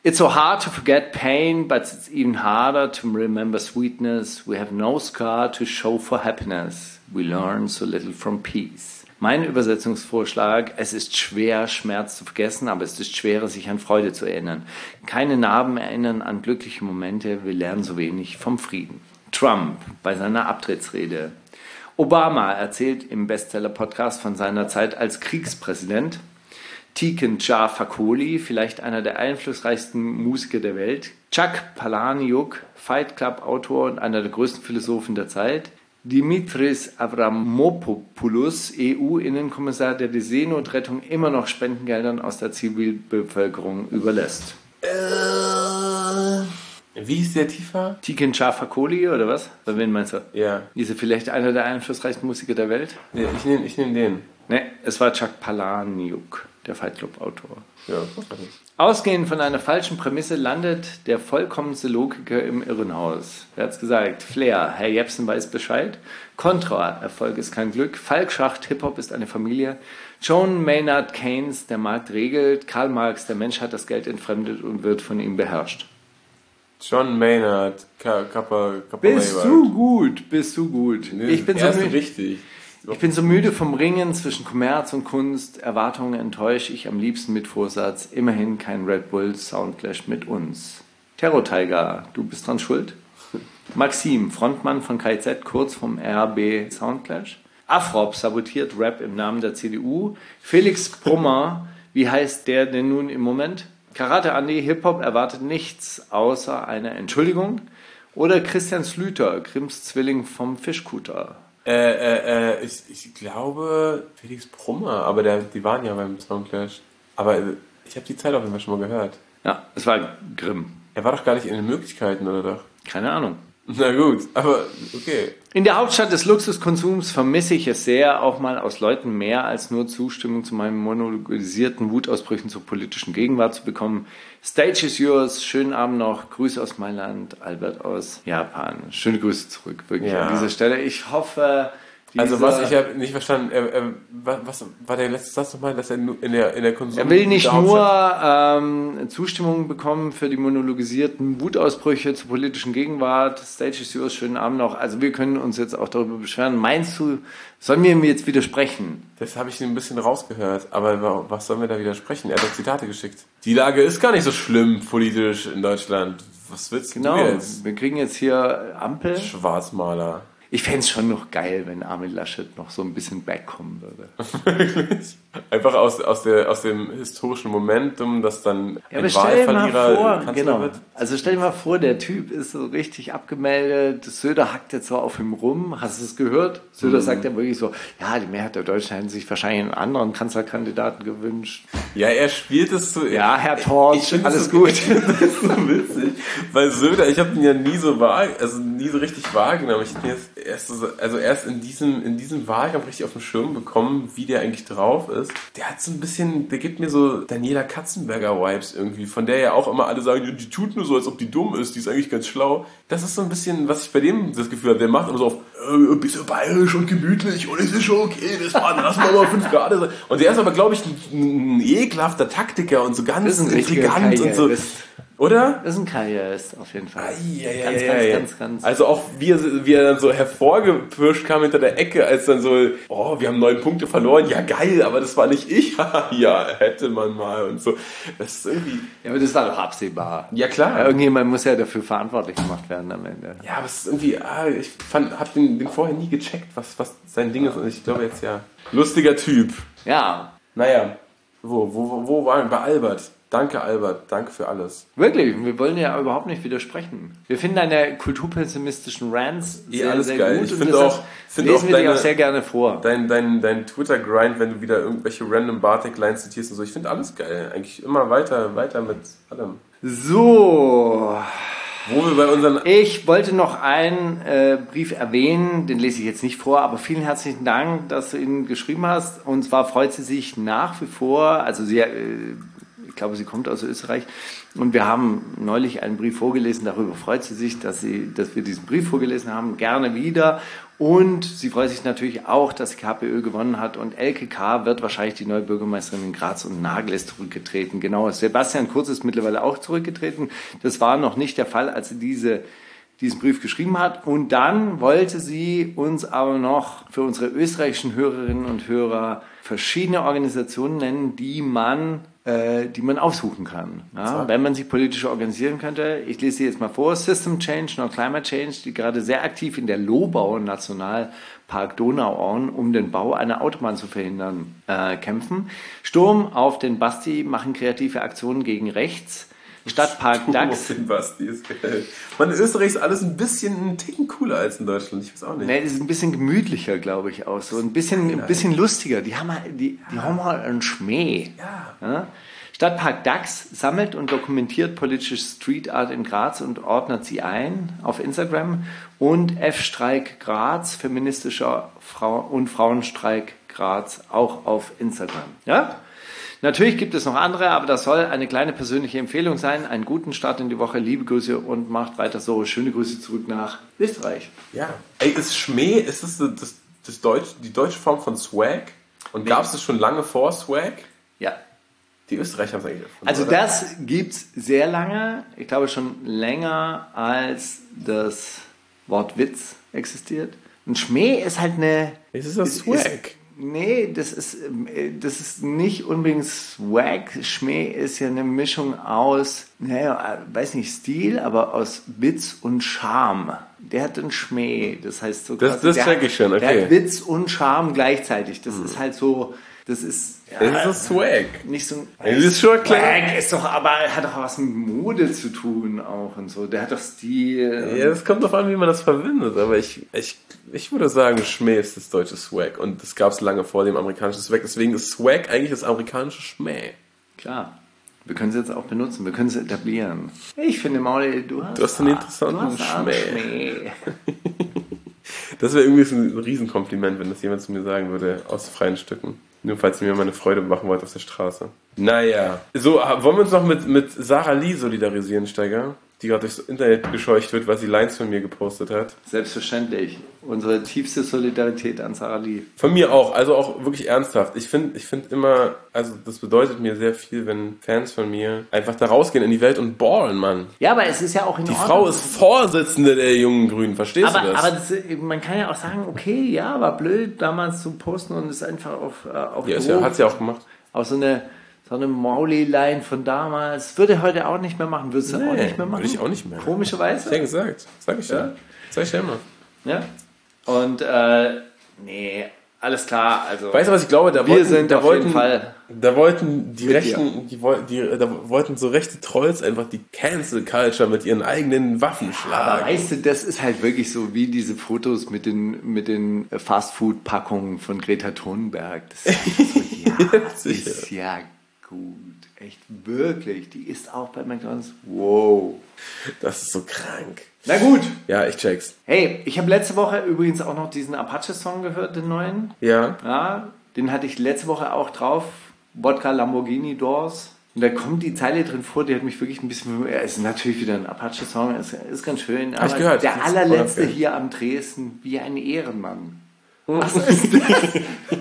It's so hard to forget pain, but it's even harder to remember sweetness. We have no scar to show for happiness. We learn so little from peace. Mein Übersetzungsvorschlag: Es ist schwer, Schmerz zu vergessen, aber es ist schwerer, sich an Freude zu erinnern. Keine Narben erinnern an glückliche Momente. Wir lernen so wenig vom Frieden. Trump bei seiner Abtrittsrede. Obama erzählt im Bestseller-Podcast von seiner Zeit als Kriegspräsident. Tiken Jah Fakoly, vielleicht einer der einflussreichsten Musiker der Welt. Chuck Palahniuk, Fight Club-Autor und einer der größten Philosophen der Zeit. Dimitris Avramopoulos, E U-Innenkommissar, der die Seenotrettung immer noch Spendengeldern aus der Zivilbevölkerung überlässt. Äh, wie ist der tiefer? Tiken Jah Fakoly, oder was? Bei wen meinst du? Ja. Ist er vielleicht einer der einflussreichsten Musiker der Welt? Nee, ich nehme ich nehm den. Ne, es war Chuck Palahniuk, der Fight Club-Autor. Ja, was nicht. Ausgehend von einer falschen Prämisse landet der vollkommenste Logiker im Irrenhaus. Wer hat's gesagt? Flair, Herr Jepsen weiß Bescheid. Contra, Erfolg ist kein Glück. Falk Schacht, Hip-Hop ist eine Familie. John Maynard Keynes, der Markt regelt. Karl Marx, der Mensch hat das Geld entfremdet und wird von ihm beherrscht. John Maynard, Kappa, Kappa Bist Maynard. du gut, bist du gut. Nee, Ich bin so erst müde. richtig. Ich bin so müde vom Ringen zwischen Kommerz und Kunst. Erwartungen enttäusche ich am liebsten mit Vorsatz. Immerhin kein Red Bull Soundclash mit uns. Terror Tiger, du bist dran schuld. Maxim, Frontmann von K Z, kurz vom R B Soundclash. Afrop sabotiert Rap im Namen der C D U. Felix Brummer, wie heißt der denn nun im Moment? Karate Andy, Hip-Hop erwartet nichts außer einer Entschuldigung. Oder Christian Slüter, Grimms Zwilling vom Fischkutter. Äh, äh, äh, ich, ich glaube Felix Brummer, aber der, die waren ja beim Soundclash. Aber ich habe die Zeit auf jeden Fall schon mal gehört. Ja, es war Grimm. Er war doch gar nicht in den Möglichkeiten, oder doch? Keine Ahnung. Na gut, aber okay. In der Hauptstadt des Luxuskonsums vermisse ich es sehr, auch mal aus Leuten mehr als nur Zustimmung zu meinen monologisierten Wutausbrüchen zur politischen Gegenwart zu bekommen. Stage is yours, schönen Abend noch, Grüße aus Mailand, Albert aus Japan. Schöne Grüße zurück, wirklich Ja. an dieser Stelle. Ich hoffe... Also dieser- was, ich habe nicht verstanden, äh, äh, was, was war der letzte Satz nochmal, dass er nur in der, in der Konsum... Er will nicht der nur Hauptstadt- ähm, Zustimmung bekommen für die monologisierten Wutausbrüche zur politischen Gegenwart. Stage is yours, schönen Abend noch. Also wir können uns jetzt auch darüber beschweren. Meinst du, sollen wir mir jetzt widersprechen? Das habe ich ein bisschen rausgehört, aber was sollen wir da widersprechen? Er hat doch Zitate geschickt. Die Lage ist gar nicht so schlimm politisch in Deutschland. Was willst Genau, du jetzt? wir kriegen jetzt hier Ampel. Schwarzmaler. Ich fände es schon noch geil, wenn Armin Laschet noch so ein bisschen backkommen würde. Wirklich? Einfach aus, aus, der, aus dem historischen Momentum, dass dann Ja, ein aber stell dir mal Wahlverlierer vor, Kanzler genau. wird. Also stell dir mal vor, der Typ ist so richtig abgemeldet. Söder hackt jetzt so auf ihm rum. Hast du es gehört? Söder Mhm. sagt ja wirklich so, ja, die Mehrheit der Deutschen hätten sich wahrscheinlich einen anderen Kanzlerkandidaten gewünscht. Ja, er spielt es so... Ja, Herr Torsch, find alles das so, gut. Ich finde das so witzig, weil Söder, ich habe ihn ja nie so wahr, also nie so richtig wahrgenommen. Ich habe ihn jetzt erst so, also erst in diesem, in diesem Wahlkampf richtig auf den Schirm bekommen, wie der eigentlich drauf ist. Der hat so ein bisschen, der gibt mir so Daniela Katzenberger Vibes irgendwie, von der ja auch immer alle sagen, die tut nur so, als ob die dumm ist, die ist eigentlich ganz schlau. Das ist so ein bisschen, was ich bei dem das Gefühl habe, der macht immer so auf, äh, ein bisschen bayerisch und gemütlich und es ist schon okay, das war, lass mal mal fünf Grad sein. Und der ist aber, glaube ich, ein, ein ekelhafter Taktiker und so ganz Das ist ein richtiger intrigant und so. Karrierist. Oder? Das ist ein Karrierist, auf jeden Fall. Ja, ja, ganz, ja, ganz, ja. ganz, ganz. Also auch wie er, wie er dann so hervorgepirscht kam hinter der Ecke, als dann so, oh, wir haben neun Punkte verloren, ja geil, aber das war nicht ich. Ja, hätte man mal und so. Das ist irgendwie... Ja, aber das war doch absehbar. Ja, klar. Ja, irgendjemand muss ja dafür verantwortlich gemacht werden am Ende. Ja, aber es ist irgendwie, ah, ich fand, hab den, den vorher nie gecheckt, was, was sein Ding ist und ich glaube jetzt ja. Lustiger Typ. Ja, Naja, wo, wo, wo, wo waren wir? Bei Albert. Danke, Albert. Danke für alles. wirklich. Wir wollen ja überhaupt nicht widersprechen. Wir finden deine kulturpessimistischen Rants Eh, sehr, alles sehr geil. gut. Ich und finde deshalb auch- finde lesen auch wir die deine- auch sehr gerne vor. Dein, dein, dein Twitter-Grind, wenn du wieder irgendwelche random Bartek-Lines zitierst und so, ich finde alles geil. Eigentlich immer weiter, weiter mit allem. So, Wo wir bei unseren... ich wollte noch einen äh, Brief erwähnen, den lese ich jetzt nicht vor, aber vielen herzlichen Dank, dass du ihn geschrieben hast. Und zwar freut sie sich nach wie vor, also sie, äh, ich glaube, sie kommt aus Österreich. Und wir haben neulich einen Brief vorgelesen. Darüber freut sie sich, dass, sie, dass wir diesen Brief vorgelesen haben. Gerne wieder. Und sie freut sich natürlich auch, dass die KPÖ gewonnen hat. Und Elke K. wird wahrscheinlich die neue Bürgermeisterin in Graz, und Nagel ist zurückgetreten. Genau, Sebastian Kurz ist mittlerweile auch zurückgetreten. Das war noch nicht der Fall, als sie diese, diesen Brief geschrieben hat. Und dann wollte sie uns aber noch für unsere österreichischen Hörerinnen und Hörer verschiedene Organisationen nennen, die man, äh, die man aufsuchen kann. Ja, wenn man sich politisch organisieren könnte. Ich lese sie jetzt mal vor. System Change, No Climate Change, die gerade sehr aktiv in der Lobau Nationalpark Donauauen, um den Bau einer Autobahn zu verhindern, äh, kämpfen. Sturm auf den Basti machen kreative Aktionen gegen rechts. Stadtpark Dax. Den Basti ist geil. Man, in Österreich ist alles ein bisschen einen Ticken cooler als in Deutschland. Ich weiß auch nicht. Nee, es ist ein bisschen gemütlicher, glaube ich, auch so. Ein bisschen, ein bisschen lustiger. Die haben halt, die, die haben halt einen Schmäh. Ja. Ja? Stadtpark Dax sammelt und dokumentiert politische Street Art in Graz und ordnet sie ein auf Instagram. Und F-Streik Graz, feministischer Frau- und Frauenstreik Graz, auch auf Instagram. Ja? Natürlich gibt es noch andere, aber das soll eine kleine persönliche Empfehlung sein. Einen guten Start in die Woche, liebe Grüße und macht weiter so. Schöne Grüße zurück nach Österreich. Ja. Ey, ist Schmäh, ist das, das, das Deutsch, die deutsche Form von Swag? Und Nee. gab es das schon lange vor Swag? Ja. Die Österreicher haben es eigentlich erfunden, Also oder? das gibt's sehr lange. Ich glaube schon länger, als das Wort Witz existiert. Und Schmäh ist halt eine... Es ist das ist- Swag. Ist, nee, das ist, äh, das ist nicht unbedingt Swag. Schmäh ist ja eine Mischung aus, naja, weiß nicht, Stil, aber aus Witz und Charme. Der hat einen Schmäh. Das heißt so... Das- quasi, das der check hat- ich schon, Der okay. hat Witz und Charme gleichzeitig. Das ist halt so... Das ist... Das ist das Swag. Nicht so Das ist schon klar. Swag ist doch, aber hat doch was mit Mode zu tun auch und so. Der hat doch Stil. Ja, es kommt drauf an, wie man das verwendet, aber ich, ich, ich würde sagen, Schmäh ist das deutsche Swag und das gab es lange vor dem amerikanischen Swag, deswegen ist Swag eigentlich das amerikanische Schmäh. Klar. Wir können es jetzt auch benutzen, wir können es etablieren. Ich finde, Mauli, du hast, Du hast einen interessanten du hast einen Schmäh. Schmäh. Das wäre irgendwie so ein Riesenkompliment, wenn das jemand zu mir sagen würde, aus freien Stücken. Nur falls ihr mir meine Freude machen wollt auf der Straße. Naja. So, wollen wir uns noch mit, mit Sarah Lee solidarisieren, Steiger? Die gerade durchs Internet gescheucht wird, weil sie Lines von mir gepostet hat. Selbstverständlich. Unsere tiefste Solidarität an Sarah Lee. Von mir auch, also auch wirklich ernsthaft. Ich finde ich find immer, also das bedeutet mir sehr viel, wenn Fans von mir einfach da rausgehen in die Welt und ballen, Mann. Ja, aber es ist ja auch in Die Ordnung. Frau ist Vorsitzende der Jungen Grünen, verstehst aber, du das? aber das, man kann ja auch sagen, okay, ja, war blöd damals zu posten und es einfach auf, äh, auf ja, ist ja, doof. hat sie auch gemacht. Auch so eine, so eine Mauli-Line von damals. Würde er heute auch nicht mehr machen. Würdest du Nee, auch nicht mehr machen? würde ich auch nicht mehr. Komischerweise. Hab ich ja gesagt. Sag ich ja. Ja. Sag ich ja immer. Ja. Und, äh, nee, alles klar. Also, Weißt du, was ich glaube? Da wir wollten, sind da auf wollten, jeden Fall Da wollten die mit Rechten, die, wollten- die, da wollten so rechte Trolls einfach die Cancel Culture mit ihren eigenen Waffen aber schlagen. weißt du, das ist halt wirklich so wie diese Fotos mit den, mit den Fastfood-Packungen von Greta Thunberg. Das ist so, ja, sicher. ist ja gut. Echt, wirklich. Die ist auch bei McDonald's. Wow. Das ist so krank. Na gut. Ja, ich check's. Hey, ich habe letzte Woche übrigens auch noch diesen Apache-Song gehört, den neuen. Ja. Ja, den hatte ich letzte Woche auch drauf. Wodka Lamborghini Doors. Und da kommt die Zeile drin vor, die hat mich wirklich ein bisschen... Ja, es ist natürlich wieder ein Apache-Song, ist, ist ganz schön. Hab ich gehört. Der Das ist allerletzte voll geil. hier am Dresden, wie ein Ehrenmann. Was ist das?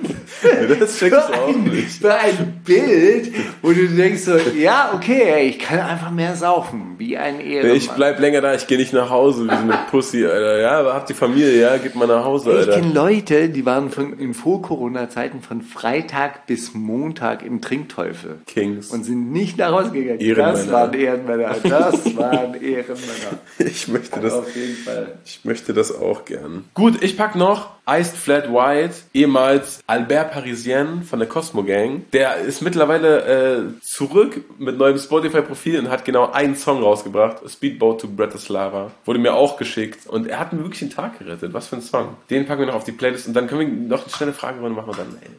Das check ich auch nicht. Für ein Bild, wo du denkst so, ja, okay, ich kann einfach mehr saufen, wie ein Ehrenmann. Ich bleib länger da, ich gehe nicht nach Hause, wie so eine Pussy, Alter. Ja, aber habt die Familie, ja, geht mal nach Hause, Ich Alter. kenne Leute, die waren von, in Vor-Corona-Zeiten von Freitag bis Montag im Trinkteufel. Kings. Und sind nicht nach Hause gegangen. Ehrenmänner. Das waren Ehrenmänner. Das waren Ehrenmänner. Ich möchte das, Auf jeden Fall. ich möchte das auch gern. Gut, ich pack noch Iced Flat White, ehemals Albert Parisien von der Cosmo Gang. Der ist mittlerweile äh, zurück mit neuem Spotify-Profil und hat genau einen Song rausgebracht. Speedboat to Bratislava. Wurde mir auch geschickt. Und er hat mir wirklich den Tag gerettet. Was für ein Song. Den packen wir noch auf die Playlist und dann können wir noch eine schnelle Fragerunde machen und dann... Ey.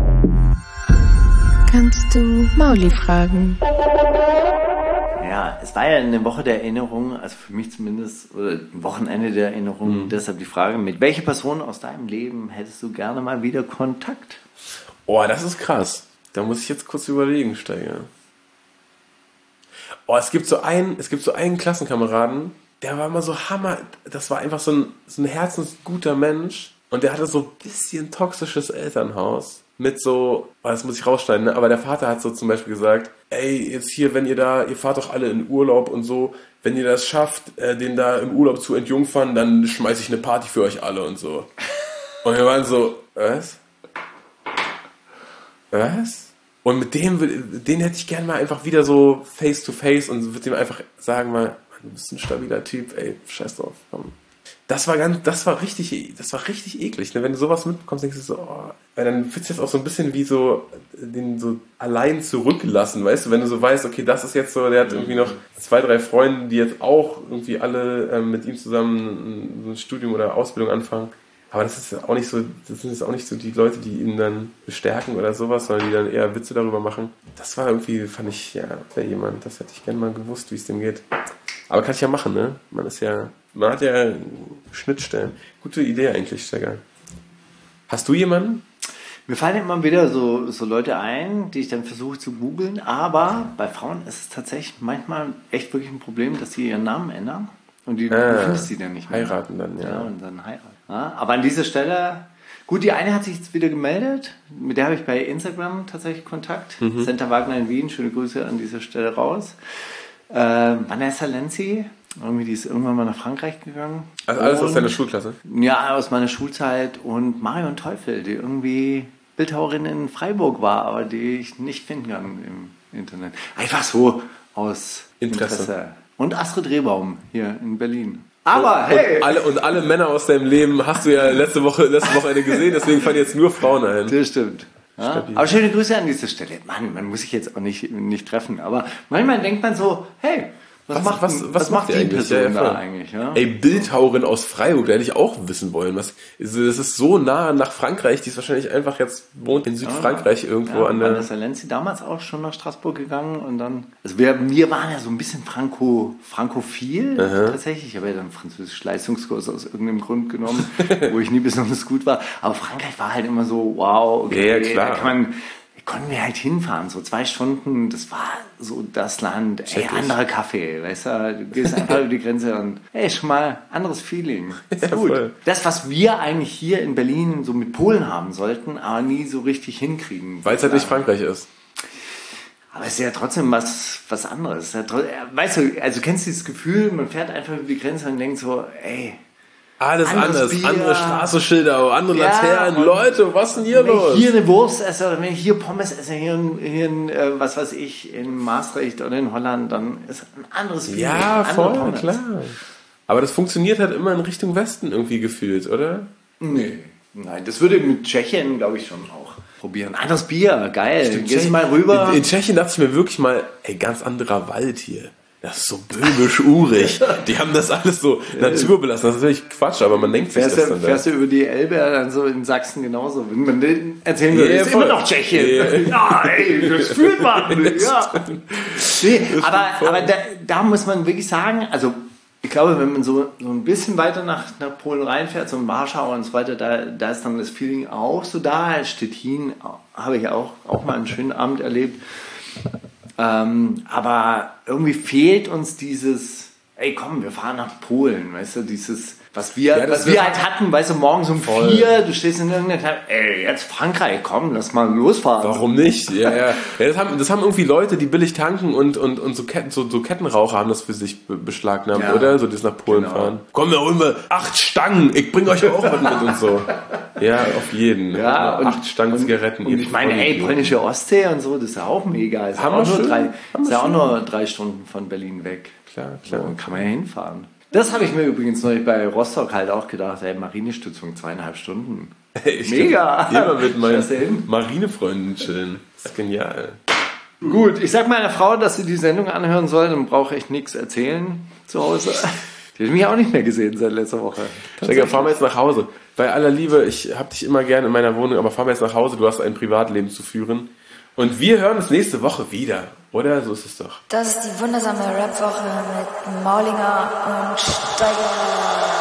Kannst du Mauli fragen? Ja, es es war ja eine Woche der Erinnerung, also für mich zumindest, oder ein Wochenende der Erinnerung. Mhm. Deshalb die Frage, mit welcher Person aus deinem Leben hättest du gerne mal wieder Kontakt? Oh, das ist krass. Da muss ich jetzt kurz überlegen, Steiger. Oh, es gibt so einen, es gibt so einen Klassenkameraden, der war immer so Hammer. Das war einfach so ein, so ein herzensguter Mensch. Und der hatte so ein bisschen toxisches Elternhaus. Mit so, oh, das muss ich rausschneiden, ne? Aber der Vater hat so zum Beispiel gesagt, ey, jetzt hier, wenn ihr da, ihr fahrt doch alle in Urlaub und so, wenn ihr das schafft, äh, den da im Urlaub zu entjungfern, dann schmeiß ich eine Party für euch alle und so. Und wir waren so, was? Was? Und mit dem, den hätte ich gerne mal einfach wieder so face to face und würde ihm einfach sagen mal, du bist ein stabiler Typ, ey, scheiß drauf, komm. Das war ganz, das war richtig, das war richtig eklig, ne? Wenn du sowas mitbekommst, denkst du so, oh, weil dann fühlst du jetzt auch so ein bisschen wie so, den so allein zurücklassen, weißt du, wenn du so weißt, okay, das ist jetzt so, der hat irgendwie noch zwei, drei Freunde, die jetzt auch irgendwie alle ähm, mit ihm zusammen ein, ein Studium oder Ausbildung anfangen. Aber das ist auch nicht so, das sind jetzt auch nicht so die Leute, die ihn dann bestärken oder sowas, sondern die dann eher Witze darüber machen. Das war irgendwie, fand ich, ja, wäre jemand, das hätte ich gerne mal gewusst, wie es dem geht. Aber kann ich ja machen, ne? Man ist ja, man hat ja Schnittstellen. Gute Idee eigentlich, Steiger. Hast du jemanden? Mir fallen immer wieder so, so Leute ein, die ich dann versuche zu googeln, aber bei Frauen ist es tatsächlich manchmal echt wirklich ein Problem, dass sie ihren Namen ändern und die ah, du findest sie dann nicht mehr. Heiraten dann, ja. Ja, und dann heiraten. Ja, aber an dieser Stelle, gut, die eine hat sich jetzt wieder gemeldet, mit der habe ich bei Instagram tatsächlich Kontakt. Mhm. Center Wagner in Wien, schöne Grüße an dieser Stelle raus. Äh, Vanessa Lenzi, irgendwie, die ist irgendwann mal nach Frankreich gegangen. Also alles und, aus deiner Schulklasse? Ja, aus meiner Schulzeit. Und Marion Teufel, die irgendwie Bildhauerin in Freiburg war, aber die ich nicht finden kann im Internet. Einfach so aus Interesse. Interesse. Und Astrid Rehbaum hier in Berlin. Aber und, hey! Und alle, und alle Männer aus deinem Leben hast du ja letzte Woche, letzte Woche gesehen, deswegen fallen jetzt nur Frauen ein. Das stimmt. Ja, aber schöne Grüße an dieser Stelle. Mann, man muss sich jetzt auch nicht, nicht treffen. Aber manchmal denkt man so, hey, was, was macht, was, was, was macht die, die Person ja, ja, da eigentlich? Ja? Ey, Bildhauerin aus Freiburg, da hätte ich auch wissen wollen. Was, das ist so nah nach Frankreich, die ist wahrscheinlich einfach jetzt, wohnt in Südfrankreich ja, irgendwo ja, an der... Vanessa Lenzi damals auch schon nach Straßburg gegangen und dann... Also wir, wir waren ja so ein bisschen Franco, frankophil Aha. tatsächlich. Ich habe ja dann französisch Leistungskurs aus irgendeinem Grund genommen, wo ich nie besonders gut war. Aber Frankreich war halt immer so, wow, okay, ja, klar. Da kann man... konnten wir halt hinfahren, so zwei Stunden, das war so das Land, ey, anderer Kaffee, weißt du, du gehst einfach über die Grenze und ey, schon mal anderes Feeling, ist ja, gut. Voll. Das, was wir eigentlich hier in Berlin so mit Polen haben sollten, aber nie so richtig hinkriegen. Weil es halt nicht Frankreich ist. Aber es ist ja trotzdem was, was anderes. Weißt du, also kennst du dieses Gefühl, man fährt einfach über die Grenze und denkt so, ey, alles anders, Bier. Andere Straßenschilder, andere ja, Laternen, Leute, was ist denn hier wenn los? Wenn ich hier eine Wurst esse oder wenn ich hier Pommes esse, hier, in, hier in, äh, was weiß ich, in Maastricht oder in Holland, dann ist ein anderes Feeling. Ja, voll, Pommes. Klar. Aber das funktioniert halt immer in Richtung Westen irgendwie gefühlt, oder? Nee, nein, das würde mit Tschechien, glaube ich, schon auch probieren. Anderes Bier, geil, gehst du mal rüber. In, in Tschechien dachte ich mir wirklich mal, ey, ganz anderer Wald hier. Das ist so böhmisch-urig. Die haben das alles so naturbelassen. Das ist natürlich Quatsch, aber man denkt sich fährst das du, dann. Fährst du über die Elbe, dann so in Sachsen genauso. Wenn man den erzählen würde, yeah, ist voll. Immer noch Tschechien. Yeah. Ja, ey, das fühlt man. Ja. Nee, aber aber da, da muss man wirklich sagen, also ich glaube, wenn man so, so ein bisschen weiter nach, nach Polen reinfährt, so in Warschau und so weiter, da, da ist dann das Feeling auch so da. Stettin habe ich auch, auch mal einen schönen Abend erlebt. Ähm, aber irgendwie fehlt uns dieses, ey komm, wir fahren nach Polen, weißt du, dieses, was wir, ja, was wir halt hatten, weißt du, morgens um voll. vier, du stehst in irgendeiner Zeit, ey, jetzt Frankreich, komm, lass mal losfahren. Warum nicht? Ja, ja. ja das, haben, das haben irgendwie Leute, die billig tanken und, und, und so, Ketten, so, so Kettenraucher haben das für sich beschlagnahmt, ja. oder? So, die nach Polen genau. fahren. Komm, wir holen wir acht Stangen, ich bring euch auch was mit und so. Ja, auf jeden. Ja, und, acht Stangen Zigaretten. Und, und ich meine, ey, polnische Ostsee und so, das ist ja auch mega. Ist haben auch nur drei, ist ja auch nur drei Stunden von Berlin weg. Klar, klar. So, kann man ja hinfahren. Das habe ich mir übrigens neulich bei Rostock halt auch gedacht, ey, Marinestützung, zweieinhalb Stunden. Ich mega! Immer mit meinen Marinefreunden chillen. Das ist genial. Gut, ich sag meiner Frau, dass sie die Sendung anhören soll, dann brauche ich nichts erzählen zu Hause. Die hat mich auch nicht mehr gesehen seit letzter Woche. Steiger, fahren wir jetzt nach Hause. Bei aller Liebe, ich hab dich immer gerne in meiner Wohnung, aber fahren wir jetzt nach Hause, du hast ein Privatleben zu führen. Und wir hören uns nächste Woche wieder. Oder? So ist es doch. Das ist die wundersame Rap-Woche mit Maulinger und Steiger.